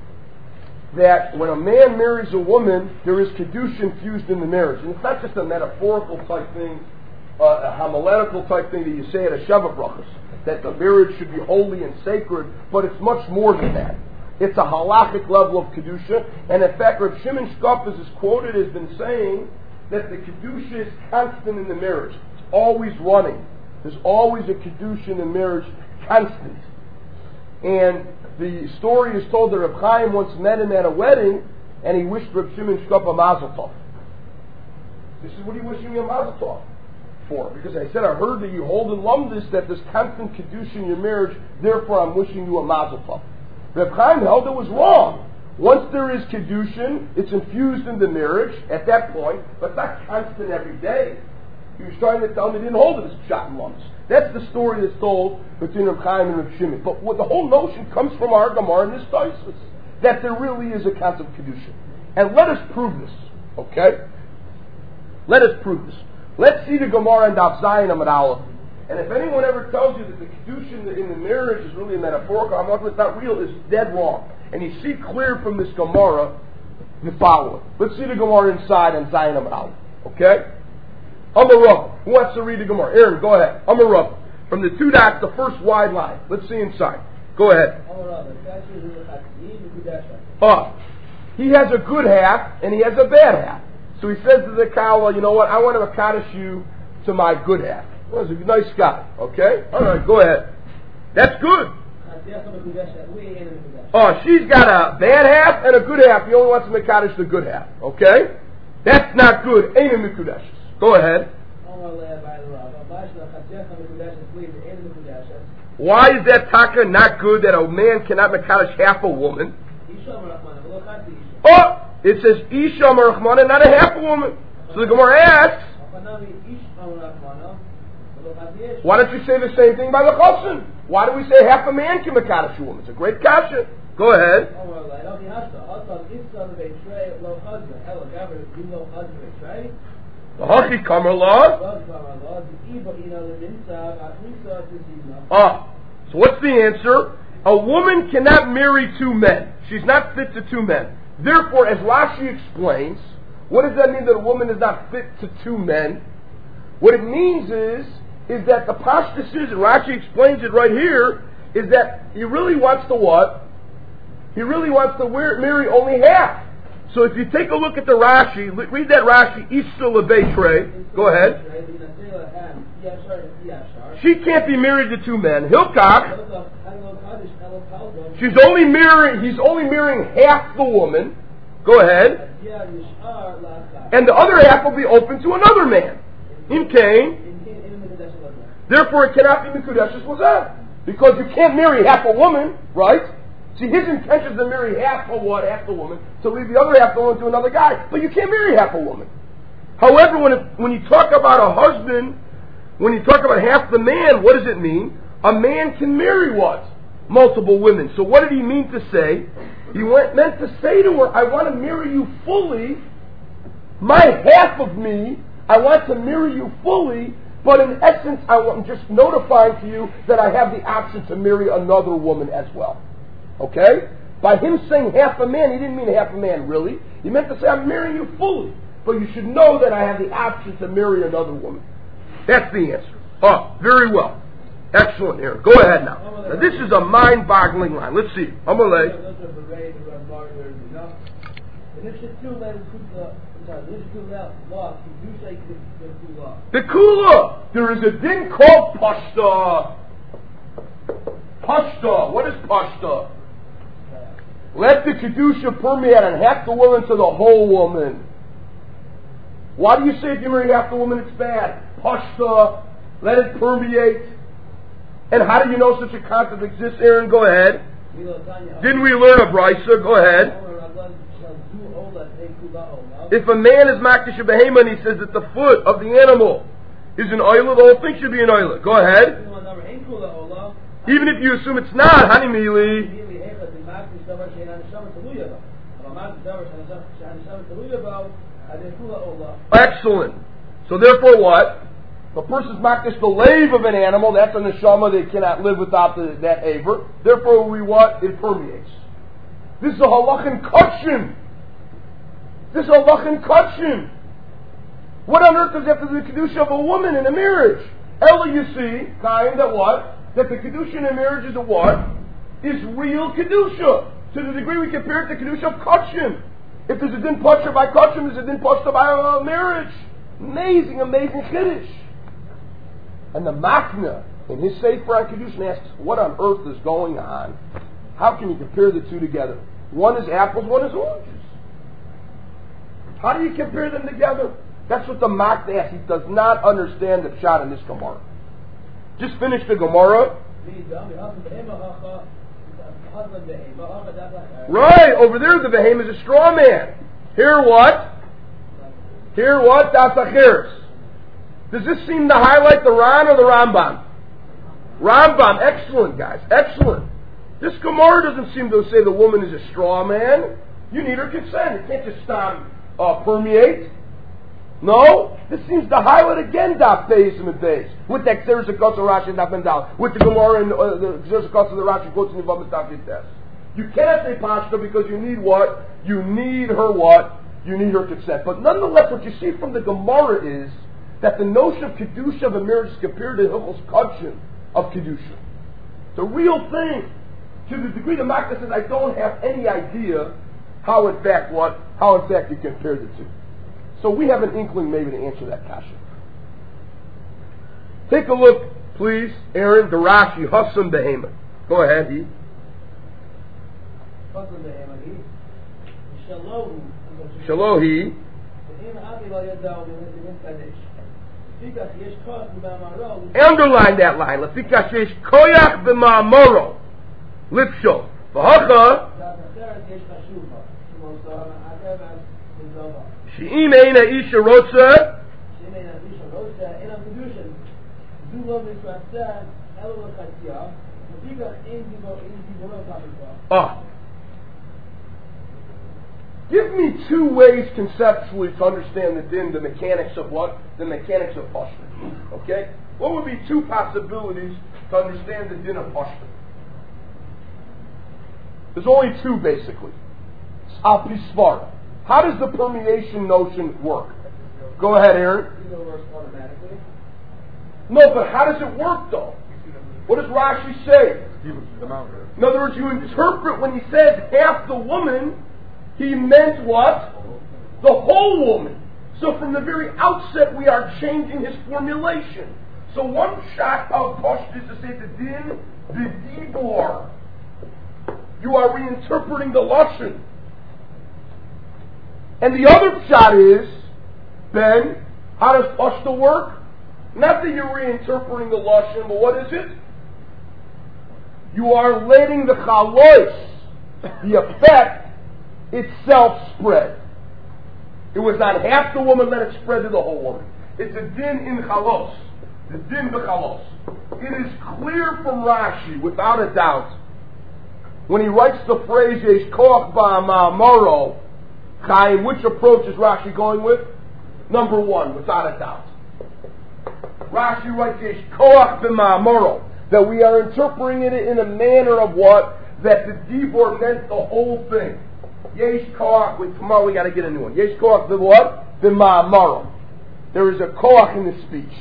that when a man marries a woman, there is Kedusha infused in the marriage. And it's not just a metaphorical type thing, uh, a homiletical type thing that you say at a Sheva Brachos, that the marriage should be holy and sacred, but it's much more than that. It's a halachic level of Kedusha, and in fact, Rav Shimon Shkop, as is quoted, has been saying that the Kedusha is constant in the marriage. It's always running. There's always a Kedusha in the marriage, constant. And the story is told that Reb Chaim once met him at a wedding, and he wished Reb Shimon Shkop a mazel tov. This is what he wished me a mazel tov for, because I said, I heard that you hold in lumdis that there's constant Kedusha in your marriage, therefore I'm wishing you a mazel tov. Reb Chaim held it was wrong. Once there is Kedushin, it's infused in the marriage at that point, but it's not constant every day. He was trying to tell me he didn't hold it as shot and lumps. That's the story that's told between Reb Chaim and Reb Shimon. But what the whole notion comes from our Gemara in this Taisus, that there really is a concept of Kedushin. And let us prove this, okay? Let us prove this. Let's see the Gemara in Daf Zion Amud Aleph. And if anyone ever tells you that the Kedushin in the marriage is really a metaphorical, I'm not, it's not real, it's dead wrong. And you see clear from this Gemara the following. Let's see the Gemara inside and Zion Amud Aleph, okay? Amar Rav. Who wants to read the Gemara? Aaron, go ahead. Amar Rav. From the two dots, the first wide line. Let's see inside. Go ahead. Ah, he has a good half and he has a bad half. So he says to the Kala, you know what? I want to Makadish you to my good half. Well, he's a nice guy. Okay? All right, go ahead. That's good. Oh, she's got a bad half and a good half. He only wants to Makadish the good half. Okay? That's not good. Ain't a Mikudesh. Go ahead. Why is that taka not good that a man cannot Makadish half a woman? Oh! It says Isha Marachmana, not a half a woman. So the Gemara asks, why don't you say the same thing by the Chosin? Why do we say half a man can Makadish a woman? It's a great kasha. Go ahead. The Hachi Kamar law. Ah, so what's the answer? A woman cannot marry two men. She's not fit to two men. Therefore, as Rashi explains, what does that mean that a woman is not fit to two men? What it means is, is that the pashtus is, and Rashi explains it right here, is that he really wants to what? He really wants to wear, marry only half. So if you take a look at the Rashi, read that Rashi, Isha Lebeitre. Go ahead. She can't be married to two men. Hilkach, she's only marrying, he's only marrying half the woman. Go ahead. And the other half will be open to another man. In Cain. Therefore it cannot be Mikudeshes Lazeh. Because you can't marry half a woman, right? See, his intention is to marry half a what, half the woman, to leave the other half the woman to another guy. But you can't marry half a woman. However, when it, when you talk about a husband, when you talk about half the man, what does it mean? A man can marry what? Multiple women. So what did he mean to say? He went, meant to say to her, I want to marry you fully. My half of me, I want to marry you fully. But in essence, I'm just notifying to you that I have the option to marry another woman as well. Okay? By him saying half a man, he didn't mean half a man really. He meant to say, I'm marrying you fully. But you should know that I have the option to marry another woman. That's the answer. Oh, very well. Excellent, Aaron. Go ahead now. Now this is a mind-boggling line. Let's see. Amalei. The Kula. There is a din called Pashta. Pashta. What is Pashta? Let the Kedusha permeate on half the woman to the whole woman. Why do you say if you marry half the woman it's bad? Pashta. Let it permeate. And how do you know such a concept exists, Aaron? Go ahead. Didn't we learn a brisa? Go ahead. If a man is Makdish Behema and he says that the foot of the animal is an oila, the whole thing should be an oila. Go ahead. Even if you assume it's not, Hanimili. Excellent. So therefore what? The person's Makdish the lave of an animal, that's a neshama, they cannot live without the, that aver. Therefore we what? It permeates. This is a halachin kachim. This is a halachin kachim. What on earth does it have to do with the kedusha of a woman in a marriage? Ella, you see, kind that what? That the kedusha in a marriage is a what? Is real kedusha. To the degree we compare it to kedusha of kachim. If there's a din pasha by kachim, there's a din pasha by a marriage. Amazing, amazing kiddush. And the Machna, in his Sefer on Kedushin, asks, what on earth is going on? How can you compare the two together? One is apples, one is oranges. How do you compare them together? That's what the Machna asks. He does not understand the pshat in this Gemara. Just finish the Gemara. Right, over there the Behem is a straw man. Here what? Here what? Das Acheres. Does this seem to highlight the Ran or the Rambam? Rambam, excellent guys, excellent. This Gemara doesn't seem to say the woman is a straw man. You need her consent. It can't just stop, uh, permeate. No, this seems to highlight again Daf Beis and Beis with the Xeris Akos of Rashi and Daf Mendal, with the Gemara and uh, the Xeris Akos of the Rashi quotes in the Vamas Daf Yites. You cannot say Pashta because you need what? You need her what? You need her consent. But nonetheless, what you see from the Gemara is that the notion of Kedusha of a marriage is compared to Hilchos Kachim of Kedusha. The real thing, to the degree the Machna says, I don't have any idea how in fact what, how in fact you compare the two. So we have an inkling maybe to answer that kasha. Take a look, please, Aaron, the Rashi, Hassam Behema. Go ahead, he. Hassam Behema, he. Shalohi. Underline that line. Lefika sheish koyach b'ma'amoro lipsho v'hacha she'im eina isha rotza ah. Give me two ways conceptually to understand the din, the mechanics of what? The mechanics of Pashta. Okay? What would be two possibilities to understand the din of Pashta? There's only two basically. Al pi svara. How does the permeation notion work? Go ahead, Aaron. It works automatically. No, but how does it work though? What does Rashi say? In other words, you interpret when he says half the woman, He meant what? The whole woman. So from the very outset, we are changing his formulation. So one shot of Pashtus is to say the din, the dibor. You are reinterpreting the lashon. And the other shot is, Ben, how does Pashta work? Not that you're reinterpreting the lashon, but what is it? You are letting the chalois, the effect, itself spread. It was not half the woman, let it spread to the whole woman. It's a din in chalos. The din b'chalos. It is clear from Rashi, without a doubt, when he writes the phrase Yesh koach ba'amaro, Chaim, which approach is Rashi going with? Number one, without a doubt. Rashi writes Yesh koach b'ma'amaro, that we are interpreting it in a manner of what? That the dibor meant the whole thing. Yesh koach, with tomorrow we got to get a new one. Yesh koach the what? B'ma'amaro. There is a koach in the speech.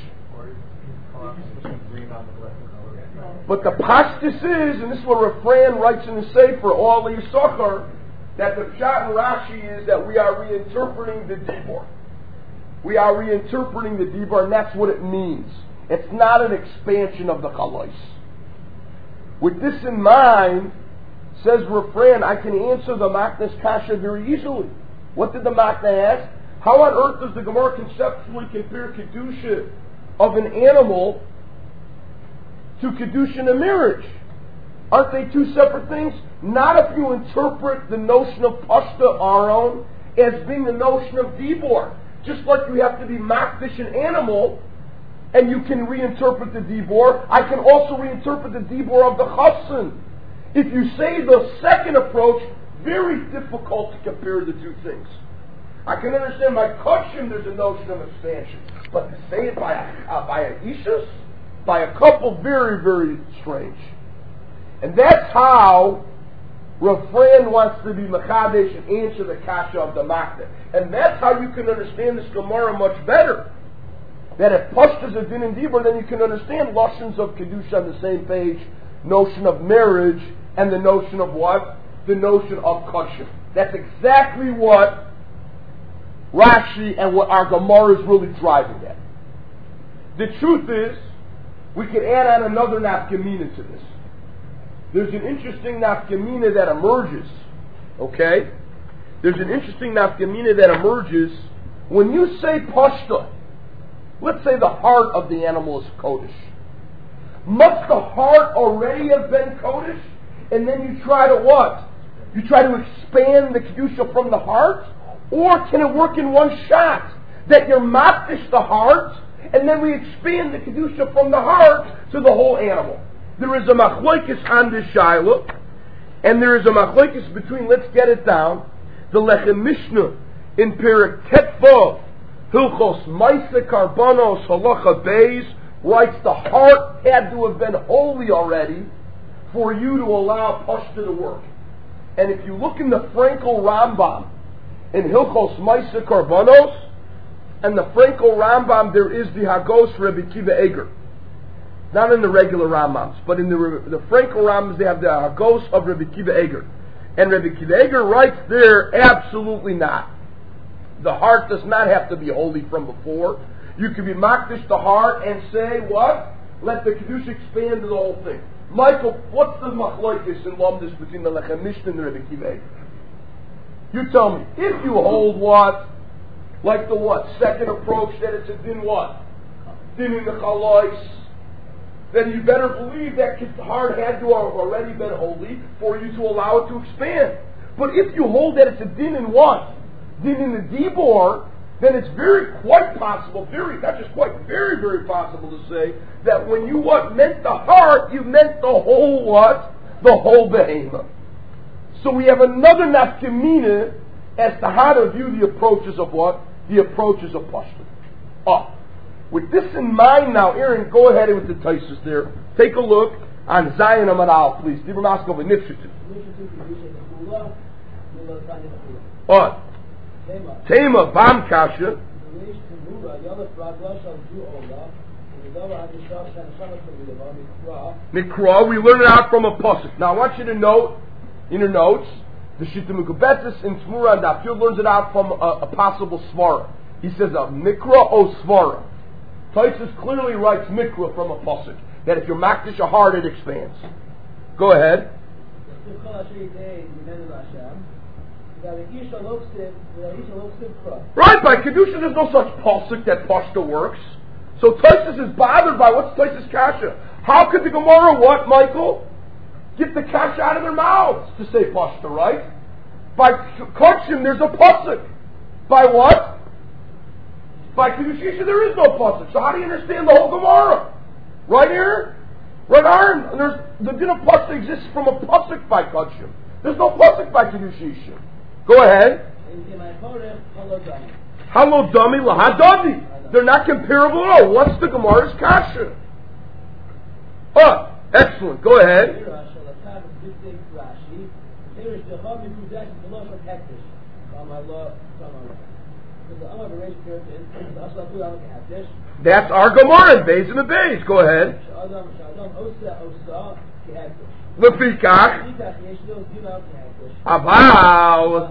But the pashtus is, and this is what Refrain writes in the Sefer, all the Yisachar, that the pshat in Rashi is that we are reinterpreting the dibor. We are reinterpreting the dibor, and that's what it means. It's not an expansion of the chalais. With this in mind, says Refrain, I can answer the Makna's kasha very easily. What did the Makna ask? How on earth does the Gemara conceptually compare kedusha of an animal to kedusha in a marriage? Aren't they two separate things? Not if you interpret the notion of pashta aron as being the notion of dibor. Just like you have to be makdish an animal, and you can reinterpret the dibor, I can also reinterpret the dibor of the chassan. If you say the second approach, very difficult to compare the two things. I can understand by kashim there's a notion of expansion, but to say it by a, uh, by a ishus, by a couple, very, very strange. And that's how Refrain wants to be Makadesh and answer the kasha of the Makna. And that's how you can understand this Gemara much better. That if Pashta is a din and dibur, then you can understand Lashons of Kedusha on the same page, notion of marriage, and the notion of what? The notion of kashim. That's exactly what Rashi and what our Gemara is really driving at. The truth is, we could add on another nafkamina to this. There's an interesting nafkamina that emerges, okay? There's an interesting nafkamina that emerges when you say pashta. Let's say the heart of the animal is kodesh. Must the heart already have been kodesh? And then you try to what? You try to expand the kedusha from the heart? Or can it work in one shot? That you're maftish the heart, and then we expand the kedusha from the heart to the whole animal. There is a machlokes on this shaila, and there is a machlokes between, let's get it down, the Lechem Mishnah in Perek Tetvav, Hilchos Maise Karbanos Halacha Beis, writes the heart had to have been holy already for you to allow Pashta to work. And if you look in the Frankel Rambam, in Hilchos Maise Karbanos, and the Frankel Rambam, there is the Hagos Rebbe Kiva Eger. Not in the regular Rambams, but in the the Frankel Rambams, they have the Hagos of Rebbe Kiva Eger. And Rebbe Kiva Eger writes there, absolutely not. The heart does not have to be holy from before. You can be makdish the heart and say, what? Let the Kedusha expand to the whole thing. Michael, what's the machlokes in Lomdus between the Lechem Mishnah and the Rebbe Kiva Eger? You tell me. If you hold what? Like the what? Second approach, that it's a din what? Din in the chalois. Then you better believe that the heart had to have already been holy for you to allow it to expand. But if you hold that it's a din in what? Din in the dibor, then it's very quite possible, very, not just quite, very, very possible to say that when you what meant the heart, you meant the whole what? The whole behemoth. So we have another nafkamina as to how to view the approaches of what? The approaches of Pashta. Oh. With this in mind now, Aaron, go ahead with the Taisus there. Take a look on Zion Amad Al, please. Dibur Maskov and Nifshitin. What? Tema Bam Kasha. Mikra, we learn it out from a pasuk. Now I want you to note in your notes The Shita Mekubetzis in Tmura and Daf Yud learns it out from a, a possible svara. He says a mikra o svara. Taisus clearly writes mikra from a pasuk, that if you're makdish a heart, it expands. Go ahead. Right, by Kedusha there's no such pasuk that pashta works. So Taisus is bothered by what's Taisus kasha. How could the Gemara, what, Michael? Get the kasha out of their mouths to say pashta, right? By Kachim there's a pasuk. By what? By Kedushisha there is no pasuk. So how do you understand the whole Gemara? Right here? Right arm. There's, the din of pashta exists from a pasuk by Kachim. There's no pasuk by Kedushisha. Go ahead. Halo dummy lahadadi. They're not comparable at all. What's the Gemara's kasha? Oh, excellent. Go ahead. That's our Gemara in Beis and the Beis. Go ahead. Lefikach. Aval.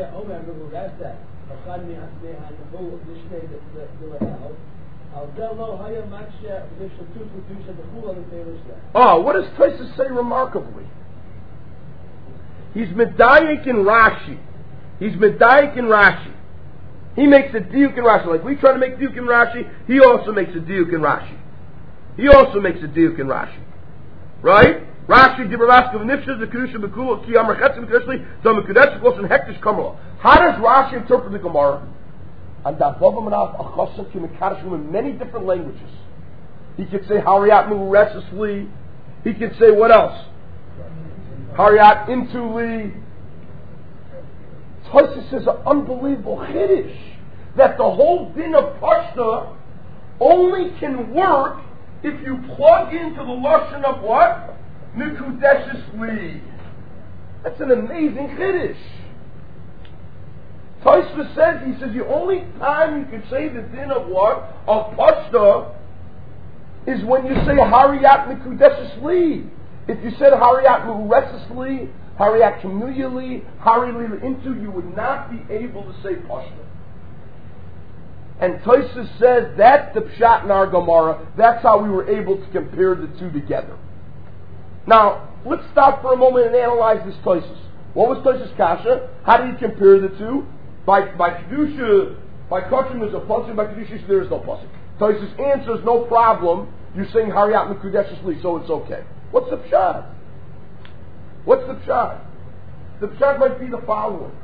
Oh, what does Taisus say remarkably? He's medayik in Rashi. He's medayik in Rashi. He makes a diuk in Rashi. Like we try to make diuk in Rashi, he also makes a diuk in Rashi. He also makes a diuk in Rashi. Right? Rashi, Dibaraska, Nifshas, the Kedusha, Bekula, Kiyamar, Chetzim, Kedusha, Dama Kedesh, Klos, and Hektish, Kamala. How does Rashi interpret the Gemara? And Davavim and Achasim Kimikadashim in many different languages. He could say Hariyat Muresisli. He could say what else? Hariyat Intuli. Tosfos says an unbelievable chiddush that the whole din of pashta only can work if you plug into the lashon of what? Mikudeshes li. That's an amazing chiddush. Tosfos says, he says the only time you can say the din of what? Of pashta is when you say Hariyat Mikudeshes li. If you said Hariyat Mureses li, Hariyat Kamuyali, Hariyat into, you would not be able to say pashta. And Tosfos says that's the pshat in our Gemara. That's how we were able to compare the two together. Now, let's stop for a moment and analyze this Tosfos. What was Tosfos kasha? How do you compare the two? By by kedusha, by kachim there's a pasuk. By kedusha there is no pasuk. Tosfos answers no problem. You're saying Hariyat Mikudeshes li, so it's okay. What's the pshat? What's the pshat? The pshat might be the following.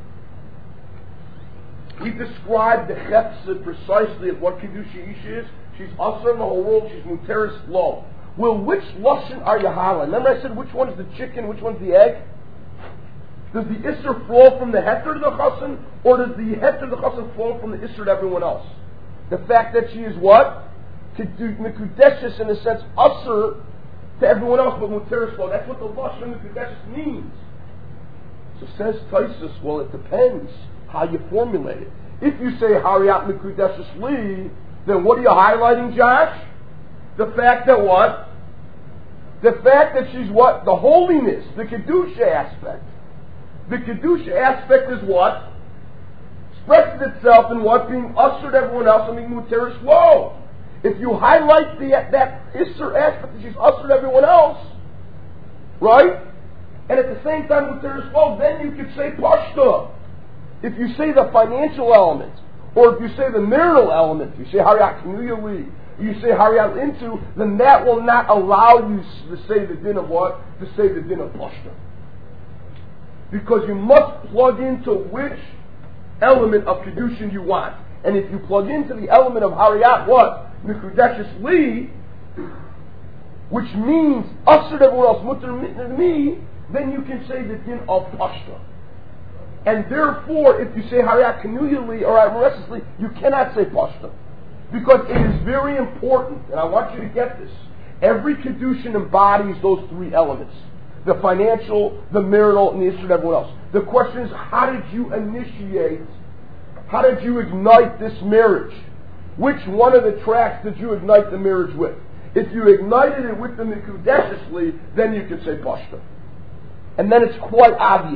He described the chefsa precisely of what Kedusha Isha is. She's asr in the whole world. She's muteris lo. Well, which lashon are you halal? Remember I said which one is the chicken, which one's the egg? Does the isser flow from the heter to the chassan, or does the heter to the chassan flow from the isser to everyone else? The fact that she is what? Mekudeshes in a sense, asr to everyone else, but muteris lo. That's what the lashon mekudeshes means. So says Tosfos, well, it depends how you formulate it. If you say Hariyat Mikudeshes li, then what are you highlighting, Josh? The fact that what? The fact that she's what? The holiness, the Kedusha aspect. The Kedusha aspect is what? Expresses itself in what? Being ushered everyone else and being muteris lo. If you highlight the, that Isser aspect that she's ushered everyone else, right? And at the same time muteris lo, then you could say pashta. If you say the financial element, or if you say the marital element, you say Hariyat Kamuyali, you say Hariyat into, then that will not allow you to say the din of what? To say the din of pashta. Because you must plug into which element of Kedushin you want. And if you plug into the element of Hariyat, what? Mikudeshes li, which means usher everyone else, mutter me, then you can say the din of pashta. And therefore, if you say Hariyat Kamuyali or Amoresisli, you cannot say pashta. Because it is very important, and I want you to get this. Every Kedushin embodies those three elements. The financial, the marital, and the issue of everyone else. The question is, how did you initiate, how did you ignite this marriage? Which one of the tracks did you ignite the marriage with? If you ignited it with the Mikudeshes li, then you could say pashta. And then it's quite obvious.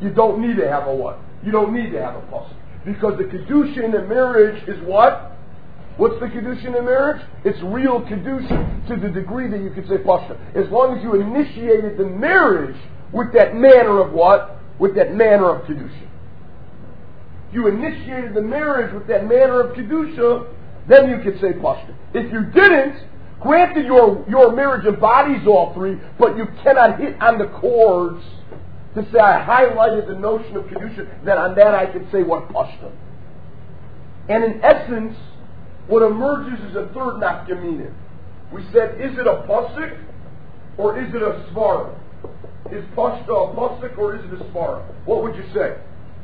you don't need to have a what? You don't need to have a pasuk. Because the kedusha in the marriage is what? What's the kedusha in the marriage? It's real kedusha to the degree that you could say pasuk. As long as you initiated the marriage with that manner of what? With that manner of kedusha. You initiated the marriage with that manner of kedusha, then you could say pasuk. If you didn't, granted your, your marriage embodies all three, but you cannot hit on the chords to say I highlighted the notion of kedusha, then on that I could say what pasuk. And in essence, what emerges is a third nafkamina. We said, is it a pasuk or is it a svara? Is pashta a pasuk or is it a svara? What would you say?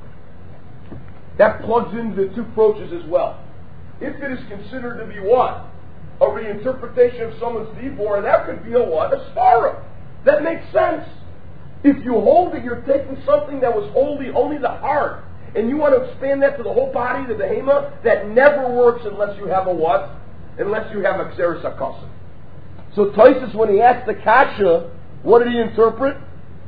That plugs into the two approaches as well. If it is considered to be what? A reinterpretation of someone's dibor, that could be a what? A svara. That makes sense. If you hold that you're taking something that was holy only the heart, and you want to expand that to the whole body, the behema, that never works unless you have a what? Unless you have a xeris hakasa. So Tosfos, when he asked the kasha, what did he interpret?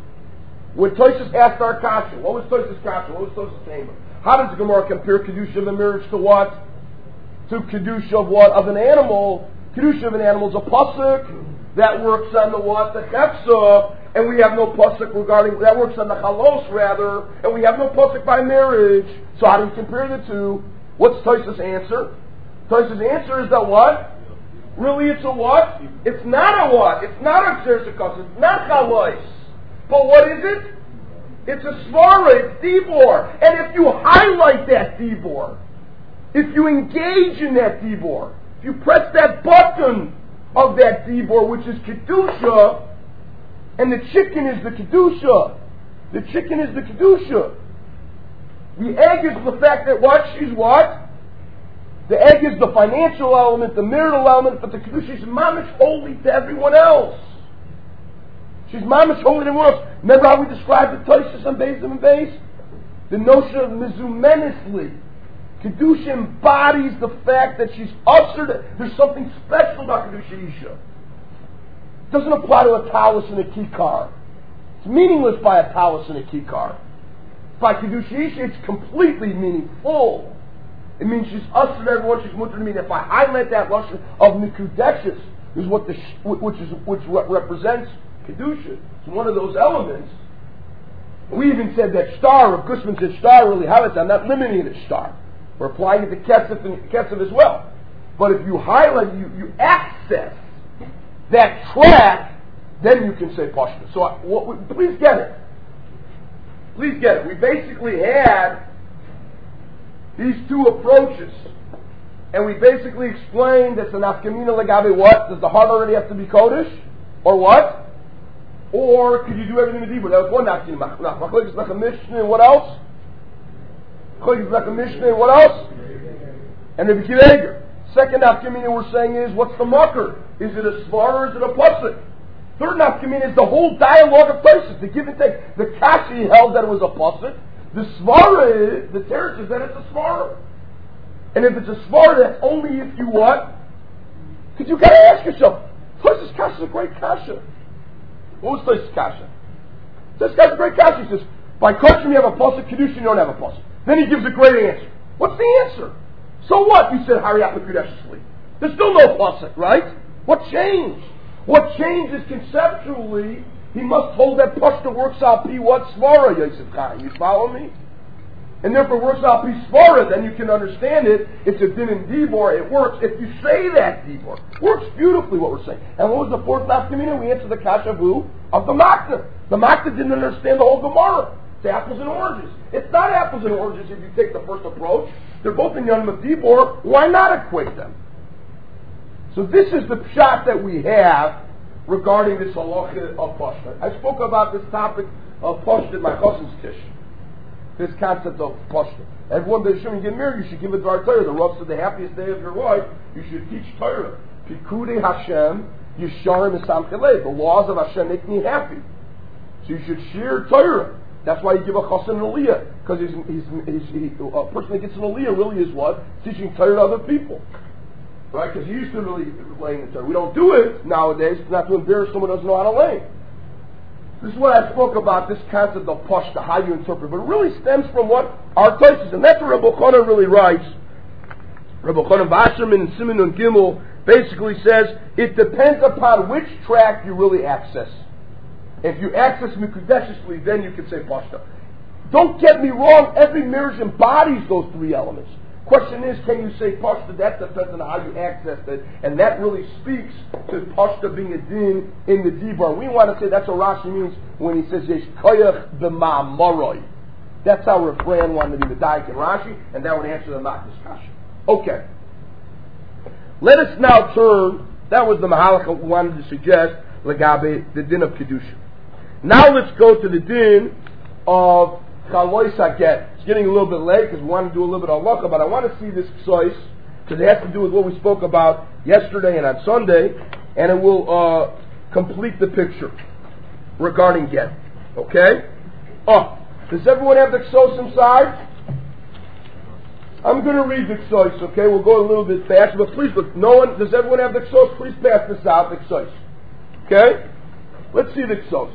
When Tosfos asked our kasha, what was Tosfos' kasha? What was Tosfos' behema? How does the Gemara compare kedusha of a marriage to what? To kedusha of what? Of an animal. Kedusha of an animal is a pasuk that works on the what? The chepsa. And we have no pasuk regarding, that works on the chalos rather, and we have no pasuk by marriage. So how do you compare the two? What's Tosfos' answer? Tosfos' answer is that what? Really it's a what? It's not a what? It's not a xerxikos, it's not chalos. But what is it? It's a svara, it's dibor. And if you highlight that dibor, if you engage in that dibor, if you press that button of that dibor, which is kedusha, and the chicken is the kedusha. The chicken is the kedusha. The egg is the fact that what? She's what? The egg is the financial element, the marital element, but the kedusha is mamish holy to everyone else. She's mamish holy to everyone else. Remember how we described the Tosfos and Beis and Beis? The notion of mizumenisly. Kedusha embodies the fact that she's ushered. There's something special about kedusha isha. It doesn't apply to a talus and a kikar. It's meaningless by a talus and a kikar. By kedusha isha, it's completely meaningful. It means she's ushered everyone. She's mutter to me. If I highlight that lashon of nikudeshes, is what the which is which represents kedusha. It's one of those elements. We even said that star. Rav Gusman said star really highlights. I'm not limiting it to star. We're applying it to kesef and kesef as well. But if you highlight, you you access that track, then you can say pashta. So what we, please get it. Please get it. We basically had these two approaches, and we basically explained that the nafkamina legabe what? Does the heart already have to be kodesh, or what? Or could you do everything in the dibur? That was one nafkamina. Machlokes like a mishnah and what else? Machlokes like a mishnah and what else? And Rebbe Akiva Eiger. Second nafkamina we're saying is, what's the mucker? Is it a svar or is it a pasuk? Third nafkamina is the whole dialogue of Tosfos, the give and take. The kashi held that it was a pasuk. The svara is, the teretz is that it's a svara. And if it's a svara, that's only if you what? Because you got to ask yourself, Tosfos' kasha is a great kasha. What was Tosfos' kasha? Tosfos' kasha is a great kasha. He says, by kosher you have a pasuk, kedusha you don't have a pasuk. Then he gives a great answer. What's the answer? So what? You said Hariyat L'Kudeshli. There's still no pasuk, right? What changed? What changed is conceptually he must hold that pashta works out p what svara, Yosef Chaim. You follow me? And therefore works out p svara, then you can understand it. It's a din in dibor. It works. If you say that dibor, works beautifully what we're saying. And what was the fourth nafkamina? We answered the kasha vu of the Makta. The Makta didn't understand the whole Gemara. It's apples and oranges. It's not apples and oranges if you take the first approach. They're both in Yom Dibor. Why not equate them? So this is the pshat that we have regarding this halacha of pashta. I spoke about this topic of pashta in my cousin's tish. This concept of pashta. Everyone that should get married, you should give a dvar Torah. The Rav said the happiest day of your life, you should teach Torah. Pikudei Hashem, Yisharim Esamchelei. The laws of Hashem make me happy. So you should share Torah. That's why you give a chassan an aliyah, because he's, he's, he's, he, a person that gets an aliyah really is what? Teaching Torah to other people. Right? Because he used to really laying the Torah. We don't do it nowadays, not to embarrass someone who doesn't know how to lay. This is what I spoke about, this concept of pashta, how you interpret. But it really stems from what our Tosfos, and that's what Rebbe Chana really writes. Rebbe Chana Wasserman in Siman Nun Gimel basically says, it depends upon which track you really access. If you access mikudeshishly, then you can say pashta. Don't get me wrong, every Midrash embodies those three elements. Question is, can you say pashta? That depends on how you access it, and that really speaks to pashta being a din in the dibur. We want to say that's what Rashi means when he says yesh koyach b'ma'amoroi. That's how Refrain wanted to be the Daik and Rashi, and that would answer the Makdas Kasha. Okay. Let us now turn. That was the Mahalach we wanted to suggest legabe the din of kedusha. Now let's go to the din of Chalois HaGet. It's getting a little bit late because we want to do a little bit of halacha, but I want to see this ksois because it has to do with what we spoke about yesterday and on Sunday, and it will uh, complete the picture regarding get. Okay? Oh, does everyone have the ksos inside? I'm going to read the ksos. Okay, we'll go a little bit fast, but please look. No one. Does everyone have the ksos? Please pass this out. The ksos. Okay? Let's see the ksos.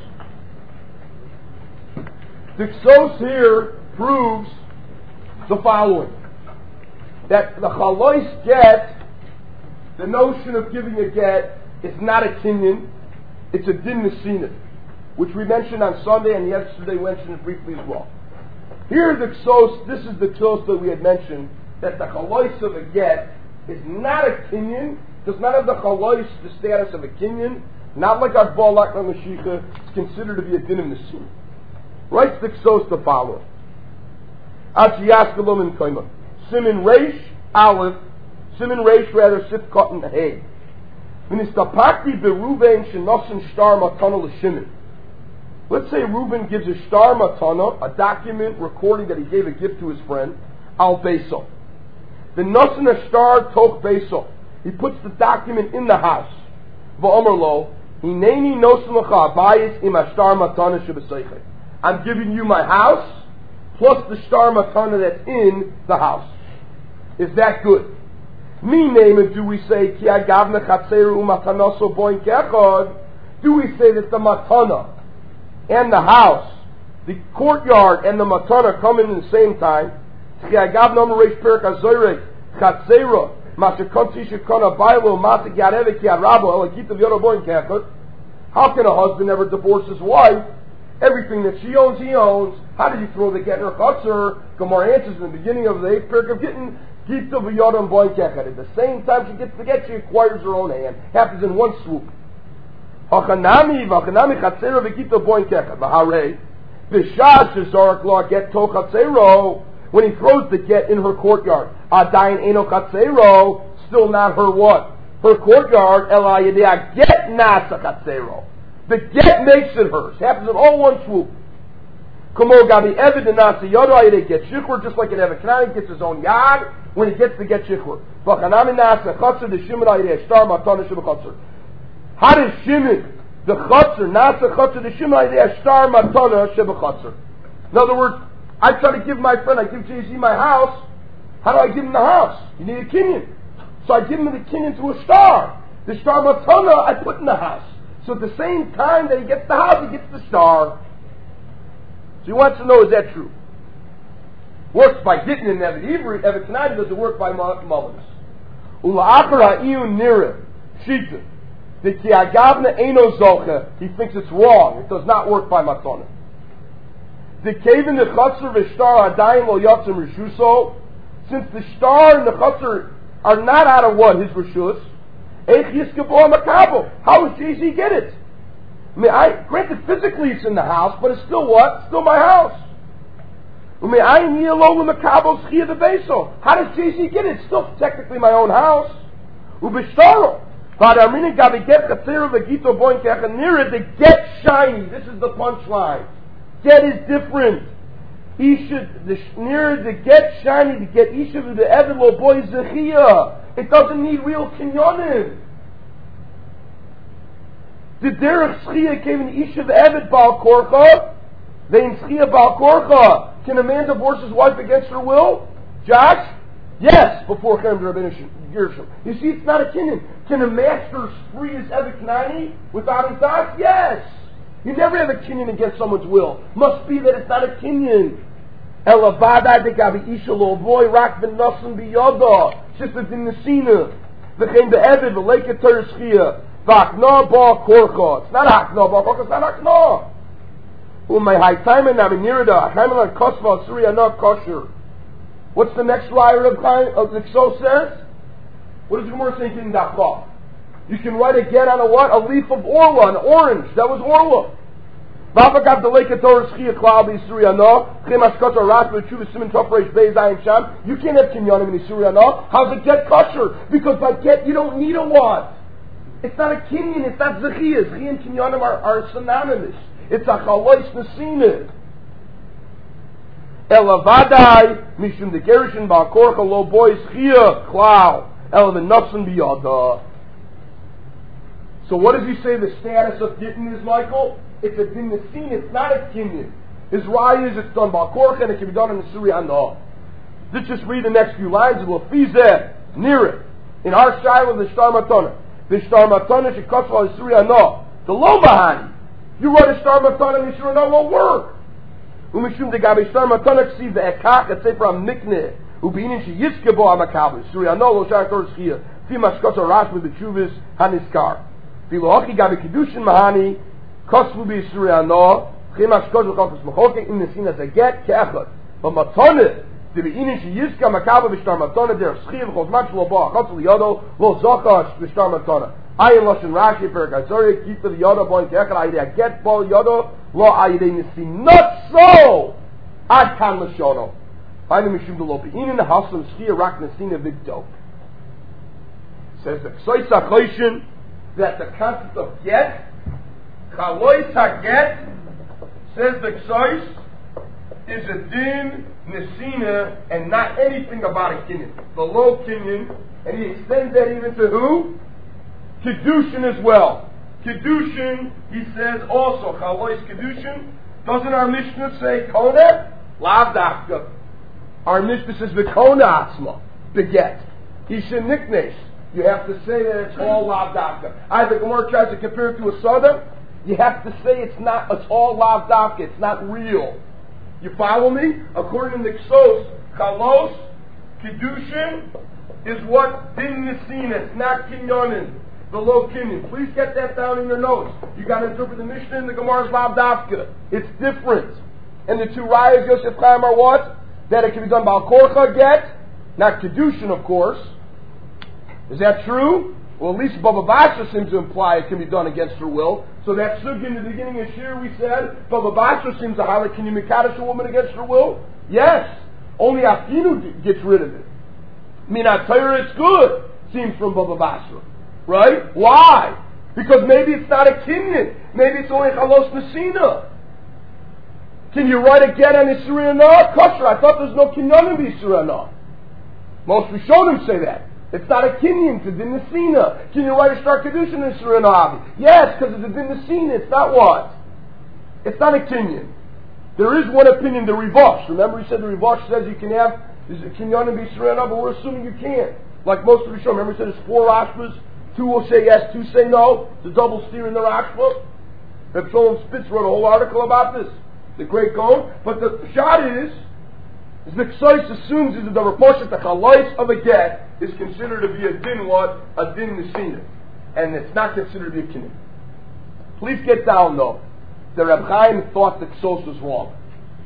The ksos here proves the following. That the chalois get, the notion of giving a get, is not a kinyan, it's a din nesinah, which we mentioned on Sunday and yesterday we mentioned it briefly as well. Here the ksos, this is the ksos that we had mentioned, that the chalois of a get is not a kinyan, does not have the chalois, the status of a kinyan, not like our balak or mashicha, it's considered to be a din of nesinah. Writes the ksos the following. Achiyaskalum in Kaima. Simin Reish, Aleph. Simin Reish, rather, Sifkat and Hay. Ministapakti be Ruben shenosin shtar matana l'shimin. Let's say Reuben gives a shtar matana, a document recording that he gave a gift to his friend, al beiso. The nosin a shtar toch beiso. He puts the document in the house. Va'omer lo, hineni nosin l'cha abayis im ashtar matana shebeseichei. I'm giving you my house, plus the shtar matana that's in the house. Is that good? Me name it, do we say, ki agavna chatzeru matanoso boin kechod? Do we say that the matana and the house, the courtyard and the matana come in at the same time? Ki agavna mareish perik azoyrei chatzeru matakonti shekona bailo matak yareve ki arabo elakita v'yodo boin kechod. How can a husband ever divorce his wife? Everything that she owns, he owns. How did you throw the get in her chutzner? Gemara answers in the beginning of the eighth parak of Gittin, Gita v'yodam boin kechad. At the same time she gets the get, she acquires her own hand. Happens in one swoop. Hachanami v'hachanami chatzero v'gita boin kechad. V'harei b'shas shezarak law get to chatzero. When he throws the get in her courtyard, adayin eno chatzero, still not her what? Her courtyard. Ela yedea get nasa chatzero. The get makes it hers. Happens in all one swoop. Kamo gabi eved and nasa yodo ayde get shikhr, just like an eved Kanani gets his own yad when he gets to get shikhr. V'chanami nasa chatzar the shimon ayde shtar matana sheba chatzar. How does shimon the chatzar nasa chatzar the shimon ayde shtar matana sheba chatzar? In other words, I try to give my friend, I give Jay Z my house. How do I give him the house? You need a kinyan, so I give him the kinyan to a star. The shtar matana I put in the house. So at the same time that he gets the house, he gets the star. So he wants to know, is that true? Works by Gittin and Eved Ivri. Eved Kanani does it work by Mullins. Ula'achar ha'iyun nira shita. The ki'agavna eino zolcha. He thinks it's wrong. It does not work by Matana. The kevin the chutzner v'shtar adayim lo yatzim rishuso. Since the star and the chutzner are not out of what? His rishus. How does Jay-Z get it? I mean, I, granted, physically it's in the house, but it's still what? Still my house. How does Jay-Z get it? It's still technically my own house. The get shiny. This is the punchline. Get is different. Isha, the near the get shiny to get Isha to the Evan lo boy zechiyah. It doesn't need real kinyonim. The derech schiyah came in Isha the Evan bal korcha. They in schiyah bal korcha. Can a man divorce his wife against her will? Josh? Yes, before Cherem Rabbeinu Gershom. You see, it's not a kinyan. Can a master free his Evan Knani without his das? Yes. You never have a kinyan against someone's will. Must be that it's not a kinyan. Elavada de gabi isha lo boy rak ben nasan biyoda. Just as in the Sina. V'chein be'evid v'leiket tereshchia. V'akna ba korcha. It's not akna ba korcha, it's not akna. Umay haitaimen naminirida. Achaimen on kosva asuri not kosher. What's the next rider of the Kso says? What does the Gemara say in Dafla? You can write a get on a what? A leaf of orla, an orange. That was orla. V'afakav deleket tereshchia klal b'isuri ana. Chem ashkot rat v'tshuva simin tofreish beis ayin sham. You can't have kinyanim in isuri ana. How's it get kosher? Because by get you don't need a what? It's not a kinyan, it's not zechiyah. Zechiyah and kinyanim are, are synonymous. It's a chalois nesina. Elavadai mishum de gerishin ba'korcha lo boy zechiyah klal elav nafsan biyada. So what does he say the status of gittin is, Michael? It's a din nesin, it's not a kinyan. His raya is it's done ba'korcha and it can be done in the Surya Anah. Let's just read the next few lines. It will fizeh near it. In our shayla the shtar matana. The shtar matana shekosva the Surya Anah. The lo mahani. You write a shtar matana and the Surya Anah won't work. Umishum de gabi shtar matana ksiv the ekach et sefer amikne. Ubinin she yiske bo amakabel. Surya Anah lo shar tor schia. Fi mashkota rash with the chuvis haniskar. Fi lo hachi gabi kedushin mahani. Kosvu bi Surya Anah. Chi mashkota kokas machoke in the sin as a get keachot. But matana. The beinin she yiska makabel b'shtar matana der schia v'chozman shlo bo achotz liyodo lo zokash b'shtar matana. Ayin loshen Rashi per Gazori keep the yoda boy keachot ayidei get bo yodo lo ayidei nisim. Not so. Ad kan l'shono. Ayin mishum de lo beinin the haslam schia rak nesina vigdo. Says the Ksois HaChoshen that the concept of get chalois haget says the Ksois is a din nesina and not anything about a kinyan. The low kinyan, and he extends that even to who? Kedushin as well. Kedushin, he says also, chalois kedushin. Doesn't our Mishnah say kona? Lav dafka. Our Mishnah says the kona atzma, the get. He said niknesh. You have to say that it's all lav dafka. Either Gemara tries to compare it to a soda, you have to say it's not, it's all lav dafka, it's not real. You follow me? According to the Ksos, chalos, kedushin, is what din nesina. It's not kinyonin, the low kinyan. Please get that down in your notes. You got to interpret the Mishnah and the Gemara's lav dafka. It's different. And the two rayas Yosef Chaim are what? That it can be done by korcha get, not kedushin, of course. Is that true? Well, at least Baba Basra seems to imply it can be done against her will. So that sugya in the beginning of Shir we said, Baba Basra seems to highlight, can you mekadosh a woman against her will? Yes. Only Afinu gets rid of it. Minat Torah, it's good, seems from Baba Basra. Right? Why? Because maybe it's not a kinyan. Maybe it's only chalos nesina. Can you write a get on Yisuri Anah? Kosher, I thought there's no kinyan in Yisuri Anah. Most Rishonim say that. It's not a kinyan, it's a din nesina. Can you write a shtar kedushin in Yisuri Anah? Yes, because it's a din nesina. It's not what? It's not a kinyan. There is one opinion, the Rivosh. Remember he said the Rivosh says you can have there's a kinyan in Yisuri Anah, but we're assuming you can't. Like most of the Rishonim. Remember he said there's four Rashbas. Two will say yes, two say no. The double steer in the Rashba. Reb Sholem Spitz wrote a whole article about this. The great Gaon. But the shot is, is the Ksois assumes is that the report the chalois of a get is considered to be a din what? A din nesina. And it's not considered to be a kinyan. Please get down though. The Reb Chaim thought the Ksos was wrong.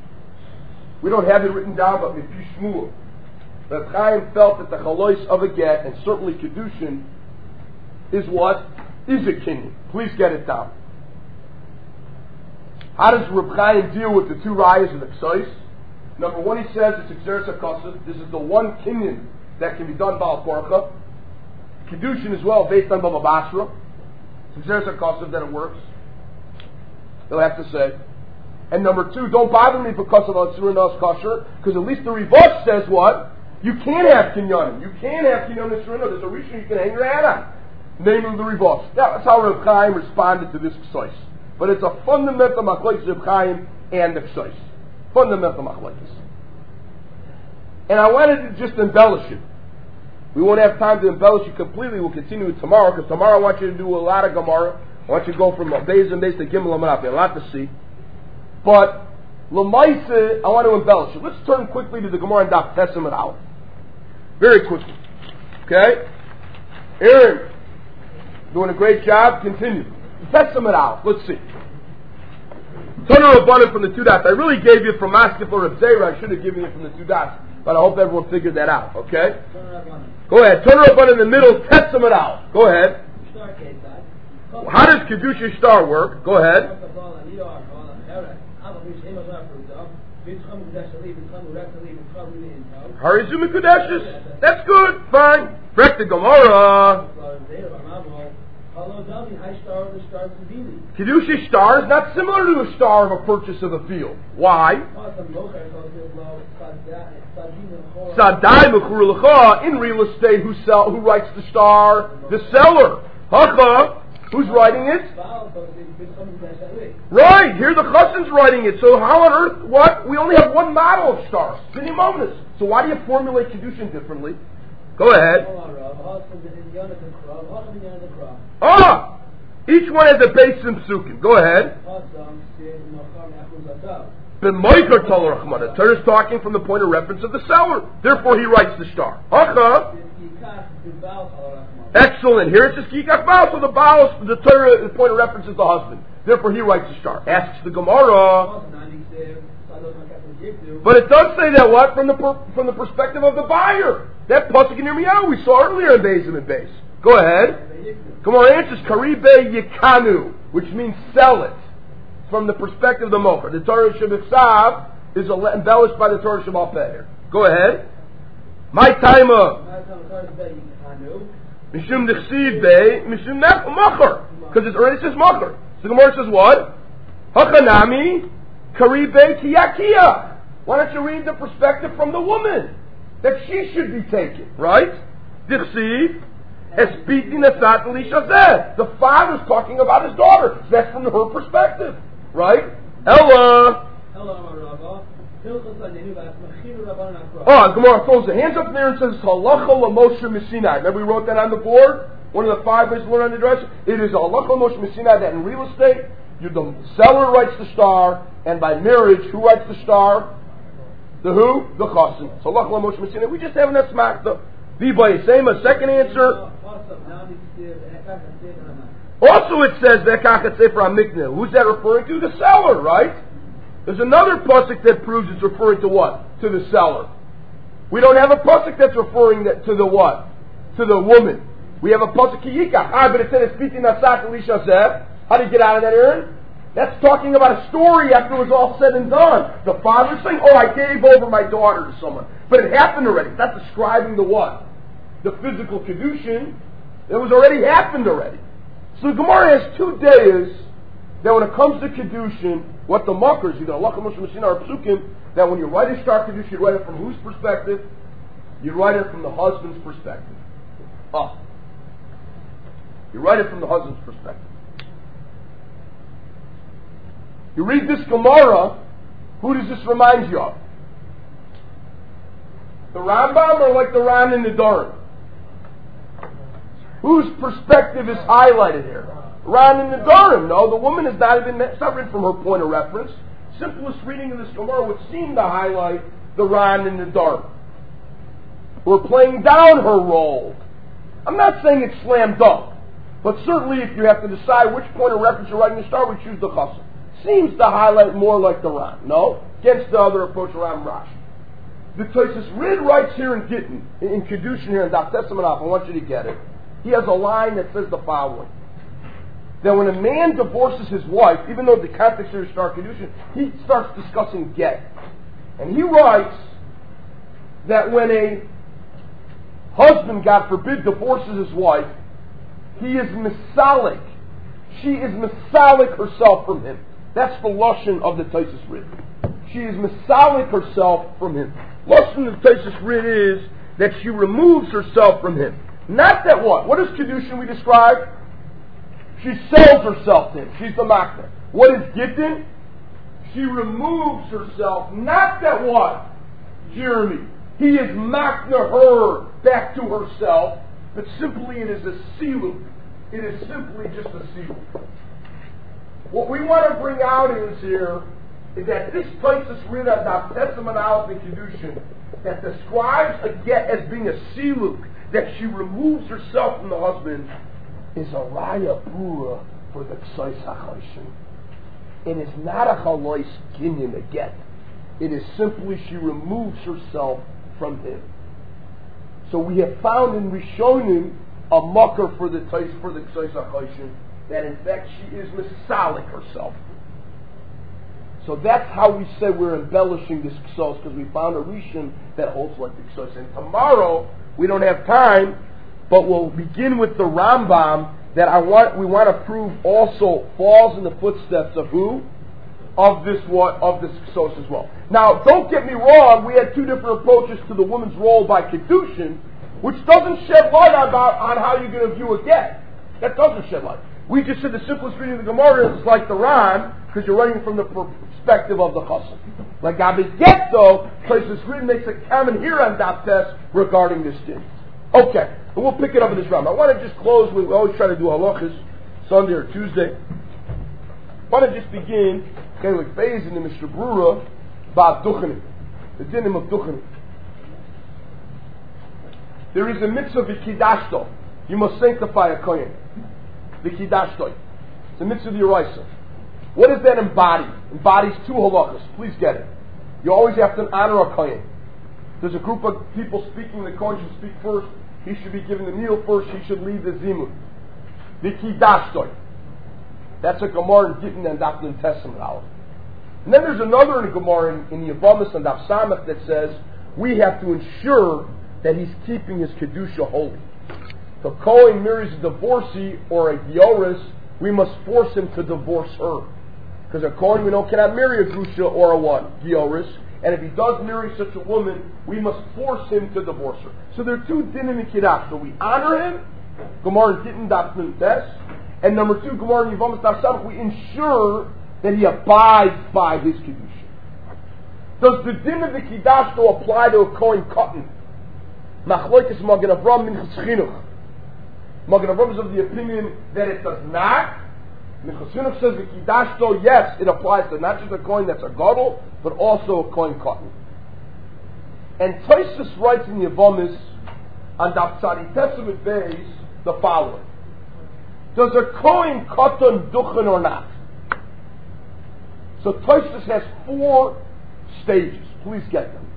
We don't have it written down, but Mipi Shmuel. Reb Chaim felt that the chalois of a get, and certainly kedushin, is what? Is a kinyan. Please get it down. How does Reb Chaim deal with the two rayas of the Ksois? Number one, he says it's Exeris HaKosov. This is the one kinyan that can be done by Al-Korcha. Kedushin as well, based on Baba Basra. It's Exeris HaKosov that it works. They'll have to say. And number two, don't bother me because of Al-Tzur Nas Kosher, because at least the Rivosh says what? You can't have kinyanim. You can't have kinyanim Surah. There's a reason you can hang your hat on. Namely the Rivosh. That's how Reb Chaim responded to this Ksois. But it's a fundamental machlokes Reb Chaim and the Ksois. Fundamental machlokes. And I wanted to just embellish it. We won't have time to embellish it completely. We'll continue it tomorrow, because tomorrow I want you to do a lot of Gemara. I want you to go from Beis and Beis to Gimel Amaraf. A lot to see. But, Lamaisa, I want to embellish it. Let's turn quickly to the Gemara and Daf Tessim and Aleph. Very quickly. Okay? Aaron, doing a great job. Continue. Tessim and Aleph. Let's see. Turner Rabbanan from the two dots. I really gave you from Maskif or Reb Zera. I should have given you from the two dots. But I hope everyone figured that out. Okay? Go ahead. Turner Rabbanan in the middle. Tessim and Aleph. Go ahead. How does Kedusha Star work? Go ahead. Harizum Kedushes. That's good. Fine. Correct the Gemara. Kedusha Star is not similar to the star of a purchase of a field. Why? Sadai Mechur Lecha, in real estate, who sell, who writes the star? The seller. Hacha. Who's writing it? Right, here the chassan's writing it. So how on earth, what? We only have one model of stars, Sinimonis. So why do you formulate Kedushin differently? Go ahead. Ah! Each one has a base in Psukim. Go ahead. The Torah is talking from the point of reference of the seller. Therefore he writes the star. Hacha. Excellent. Here it says Kikach Baal, so the Baal, the Torah, the point of reference is the husband. Therefore he writes the star. Asks the Gemara. But it does say that what? From the per, from the perspective of the buyer. That pasuk in Yirmiyahu we saw earlier in Beis and Beis. Go ahead. Gemara answers Karibe Yikanu, which means sell it. From the perspective of the Mocher. The Torah Shebitzav is embellished by the Torah Shemal Peh. Go ahead. My time of Mishum Dechsiv Bey, Mishum Mocher. Because it already says Mocher. So the Gemara says what? Hachanami Karibe Tiyakia. Why don't you read the perspective from the woman? That she should be taken, right? Dechsiv Espiti Nasat Elisha. The father's talking about his daughter. So that's from her perspective, right? Ella. Oh, Gemara throws the hands up there and says Halacha LaMoshe Missinai. Remember we wrote that on the board? One of the five ways to learn on the address. It is Halacha LaMoshe Missinai that in real estate, you, the seller writes the star, and by marriage, who writes the star? The who? The chassan. So Halacha LaMoshe Missinai. We just haven't that smack though. V'bay same a second answer. Also it says V'ekachat Sefer HaMikneh. Who's that referring to? The seller, right? There's another pasuk that proves it's referring to what? To the seller. We don't have a pasuk that's referring that to the what? To the woman. We have a pasuk Kiyika. Ah, but it said Espiti Nasat Elisha Zeh. How do you get out of that, Aaron? That's talking about a story after it was all said and done. The father's saying, oh, I gave over my daughter to someone. But it happened already. It's not describing the what? The physical kedushin. It was already happened already. So the Gemara has two days that when it comes to kedushin, what the mockers, either Allah Moshe Messina or Psukim, that when you write a star kedushin, you write it from whose perspective? You write it from the husband's perspective. Oh. You write it from the husband's perspective. You read this Gemara, who does this remind you of? The Rambam or like the Ran in the Durham? Whose perspective is highlighted here? Ran in the Durham. No, the woman is not even suffering from her point of reference. Simplest reading of this Gemara would seem to highlight the Ran in the Durham. We're playing down her role. I'm not saying it's slam dunk, but certainly if you have to decide which point of reference you're writing the star, we choose the chassan. Seems to highlight more like the Ran. No? Against the other approach around Rashi. The Tosfos Rid writes here in Gittin, in Kedushin here in Daf Tessim and Aleph, I want you to get it. He has a line that says the following. That when a man divorces his wife, even though the context here is Star Kedushin, he starts discussing get. And he writes that when a husband, God forbid, divorces his wife, he is misalik. She is misalik herself from him. That's the lashon of the Tosfos Rid. She is misalik herself from him. Lashon of the Tosfos Rid is that she removes herself from him. Not that what? What is Kedushin we describe? She sells herself to him. She's the makna. What is Gittin? She removes herself. Not that what? Jeremy. He is makna her back to herself, but simply it is a silu. it is simply just a seal. What we want to bring out is here is that this Tosfos written on Daf Tesam and Aleph in Kiddushin that describes a get as being a siluk, that she removes herself from the husband, is a raya bura for the Ksais HaChayshin. It is not a chalois kinyan, a get. It is simply she removes herself from him. So we have found in Rishonim a mucker for the tais for the Ksais HaChayshin that in fact she is misalik herself. So that's how we say we're embellishing this Ksos, because we found a Rishon that holds like the Ksos. And tomorrow we don't have time, but we'll begin with the Rambam that I want we want to prove also falls in the footsteps of who? Of this what of this Ksos as well. Now, don't get me wrong, we had two different approaches to the woman's role by Kiddushin, which doesn't shed light about on how you're going to view a get. That doesn't shed light. We just said the simplest reading of the Gemara is like the Ran, because you're writing from the perspective of the Chassid. Like Abid Get, though, Tosfos Rin makes a comment here on Daf Tes regarding this din. Okay, and we'll pick it up in this round. I want to just close with, we always try to do halachas Sunday or Tuesday. I want to just begin, okay, with Beis in the Mishnah Brura, about Duchenim, the dinim of Duchenim. There is a mitzvah v'kidashto. You must sanctify a kohen. V'kidashto. It's a mitzvah d'oraisa. What does that embody? Embodies two halachas. Please get it. You always have to honor a kohen. There's a group of people speaking. The kohen should speak first. He should be given the meal first. He should lead the zimud. V'kidashto. That's a Gemara in Gittin and Daf Nun Testament Aleph. And then there's another in the Gemara in, in the Yavamis and Daf Samach that says we have to ensure that he's keeping his Kedusha holy. If a Kohen marries a divorcee or a Gioris, we must force him to divorce her. Because a Kohen, we know, cannot marry a Grusha or a what? Gioris. And if he does marry such a woman, we must force him to divorce her. So there are two dinim in Kiddush. So we honor him, Gemara in Gittin Daf Nun Tes. And number two, Gemara in Yavamis Daf Samach, we ensure that he abides by his Kedusha. Does the din of the Kiddush apply to a Kohen Katan? Machloikes Magen Avram Minchas Chinuch. Magen Avram is of the opinion that it does not. Minchas Chinuch says the Kiddush, yes, it applies to not just a Kohen that's a Gadol, but also a Kohen Katan. And Tosfos writes in the Yavamis on Daf Tzadi Testament Beis the following: does a Kohen Katan duchen or not? So Tosfos has four stages. Please get them.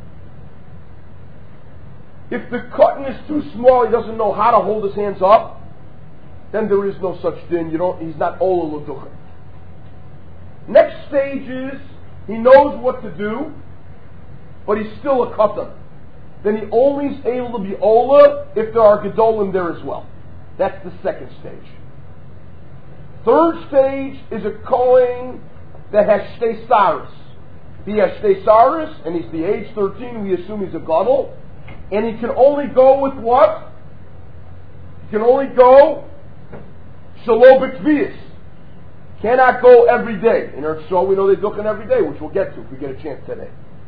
If the cotton is too small, he doesn't know how to hold his hands up, then there is no such thing. You don't. He's not ola l'duchen. Next stage is he knows what to do, but he's still a cotton. Then he only is able to be ola if there are gedolim there as well. That's the second stage. Third stage is a kohen that has shtei saris. He has shtei saris, and he's the age thirteen. We assume he's a gadol, and he can only go with what? He can only go shelo b'kvius. Cannot go every day. In Eretz Yisrael, we know they duchen every day, which we'll get to if we get a chance today.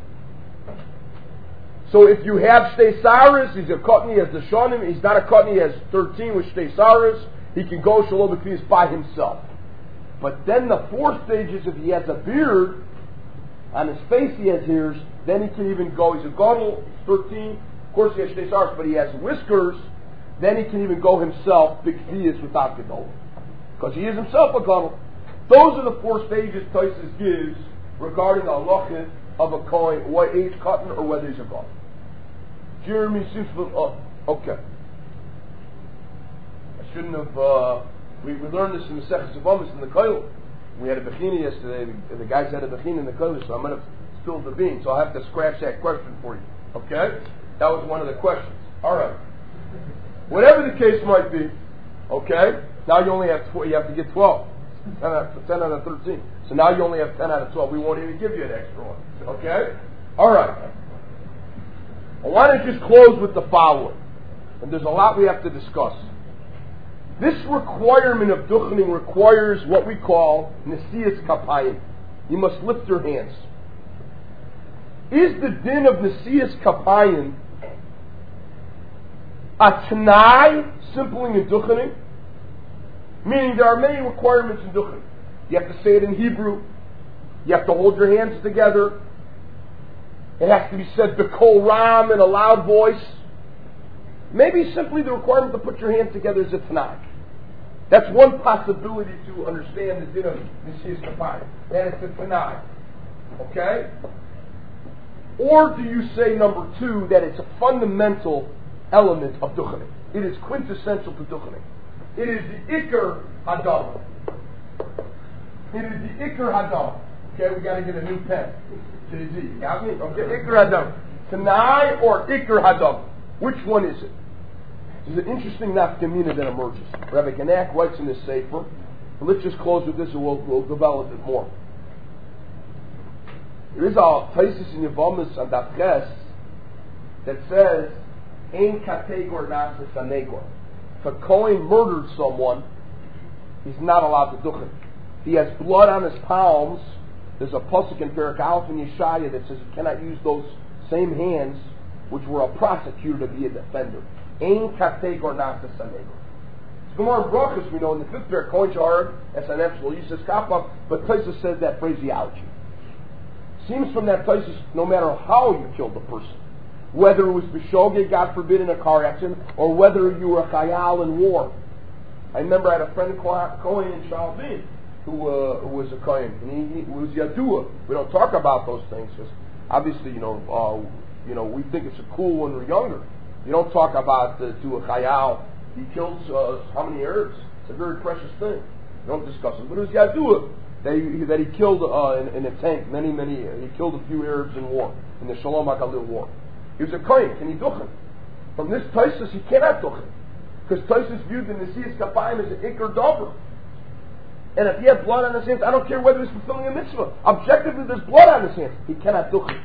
So if you have shtei saris, he's a kotni, he has the shonim. He's not a kotni, he has thirteen with shtei saris. He can go shelo b'kvius by himself. But then the fourth stage is if he has a beard, on his face he has hairs, then he can even go. He's a gadol, thirteen. Of course he has shtei saris, but he has whiskers. Then he can even go himself b'kvius without gadol, because he is himself a gadol. Those are the four stages Tosfos gives regarding the halachah of a kohen, what age cotton or whether he's a gadol. Jeremy seems to, oh, okay. I shouldn't have, uh, we, we learned this in the Seches Yavamis in the Koil. We had a Bechina yesterday, the, the guys had a Bechina in the Koil, so I'm going to spill the beans, so I'll have to scratch that question for you. Okay? That was one of the questions. Alright. Whatever the case might be, okay? Now you only have, tw- you have to get twelve. ten out of thirteen. So now you only have ten out of twelve. We won't even give you an extra one. Okay? Alright. I want to just close with the following. And there's a lot we have to discuss. This requirement of duchening requires what we call Nesias Kapayim. You must lift your hands. Is the din of Nesias Kapayim a Tanai, simply in duchening? Meaning there are many requirements in duchen. You have to say it in Hebrew. You have to hold your hands together. It has to be said b'kol ram in a loud voice. Maybe simply the requirement to put your hands together is a tanai. That's one possibility to understand the din of Nesias Kapayim. That it's a tanai. Okay? Or do you say, number two, that it's a fundamental element of duchening? It is quintessential to duchening. It is the Iker Hadam. It is the Iker Hadam. Okay, we got to get a new pen. J Z, got me? Okay, Iker Hadam. Tanai or Iker Hadam? Which one is it? There's an interesting nafkamina that emerges. Rabbi Ganak writes in his sefer. Let's just close with this and we'll, we'll develop it more. There is a Taisus in Yevamis on Daf Ches that says, Ein kategor nasa sanegor. If a Kohen murdered someone, he's not allowed to duchen. If he has blood on his palms, there's a pasuk in Perek Aleph in Yeshaya that says he cannot use those same hands which were a prosecutor to be a defender. Ein kategor nasa sanegor. Gemara in Brachos, we know in the fifth pair, Kohen Shahar, S N F, Shloishes Kappa, but Taisus says that phraseology. Seems from that Taisus, no matter how you killed the person, whether it was b'shogeg, God forbid, in a car accident, or whether you were a chayal in war. I remember I had a friend, Kohen in Shalvin, who, uh, who was a Kohen, and he, he was Yadua. We don't talk about those things, because obviously, you know, uh, you know, we think it's a cool when we're younger. You don't talk about uh, to a chayal. He kills uh, how many Arabs? It's a very precious thing. You don't discuss it. But it was Yadua that he, that he killed uh, in, in a tank many, many years. He killed a few Arabs in war, in the Shalom HaGalil war. He was a Kohen. Can he duchen? From this Taisus, he cannot duchen. Because Taisus viewed the Nesias Kapayim as an Iker Dover. And if he had blood on his hands, I don't care whether he's fulfilling a mitzvah. Objectively, there's blood on his hands. He cannot duchen.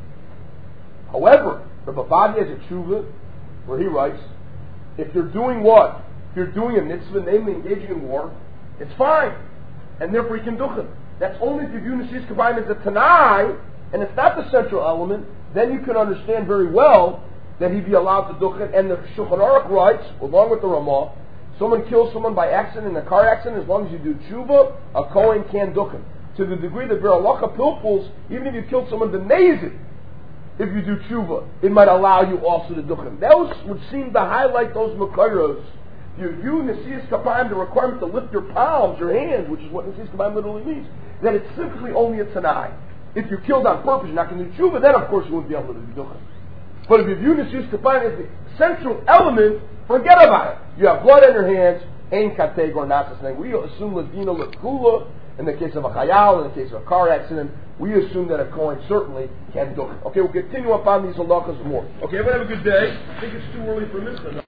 However, the Bavadi has a tshuva where he writes, if you're doing what? If you're doing a mitzvah, namely engaging in war, it's fine. And therefore you can duchen. That's only if you view Nesias Kapayim as a tanai, and it's not the central element, then you can understand very well that he'd be allowed to duchen. And the Shulchan Aruch writes, along with the Ramah, someone kills someone by accident in a car accident, as long as you do tshuva, a Kohen can duchen. To the degree that Beralacha pilpuls, even if you killed someone benazid, if you do tshuva, it might allow you also to duchen. Those would seem to highlight those makayros. You view Nesias Kapayim, the requirement to lift your palms, your hands, which is what Nesias Kapayim literally means, that it's simply only a tanai. If you're killed on purpose, you're not going to do tshuva, then of course you wouldn't be able to do duchen. But if you view Nesias Kapayim as the central element, forget about it. You have blood on your hands, ein kategor nasa sanegor. We assume ladina lekula in the case of a chayal, in the case of a car accident. We assume that a Kohen certainly can duchen. Okay, we'll continue upon these halachas more. Okay, everyone have a good day. I think it's too early for mitzvah.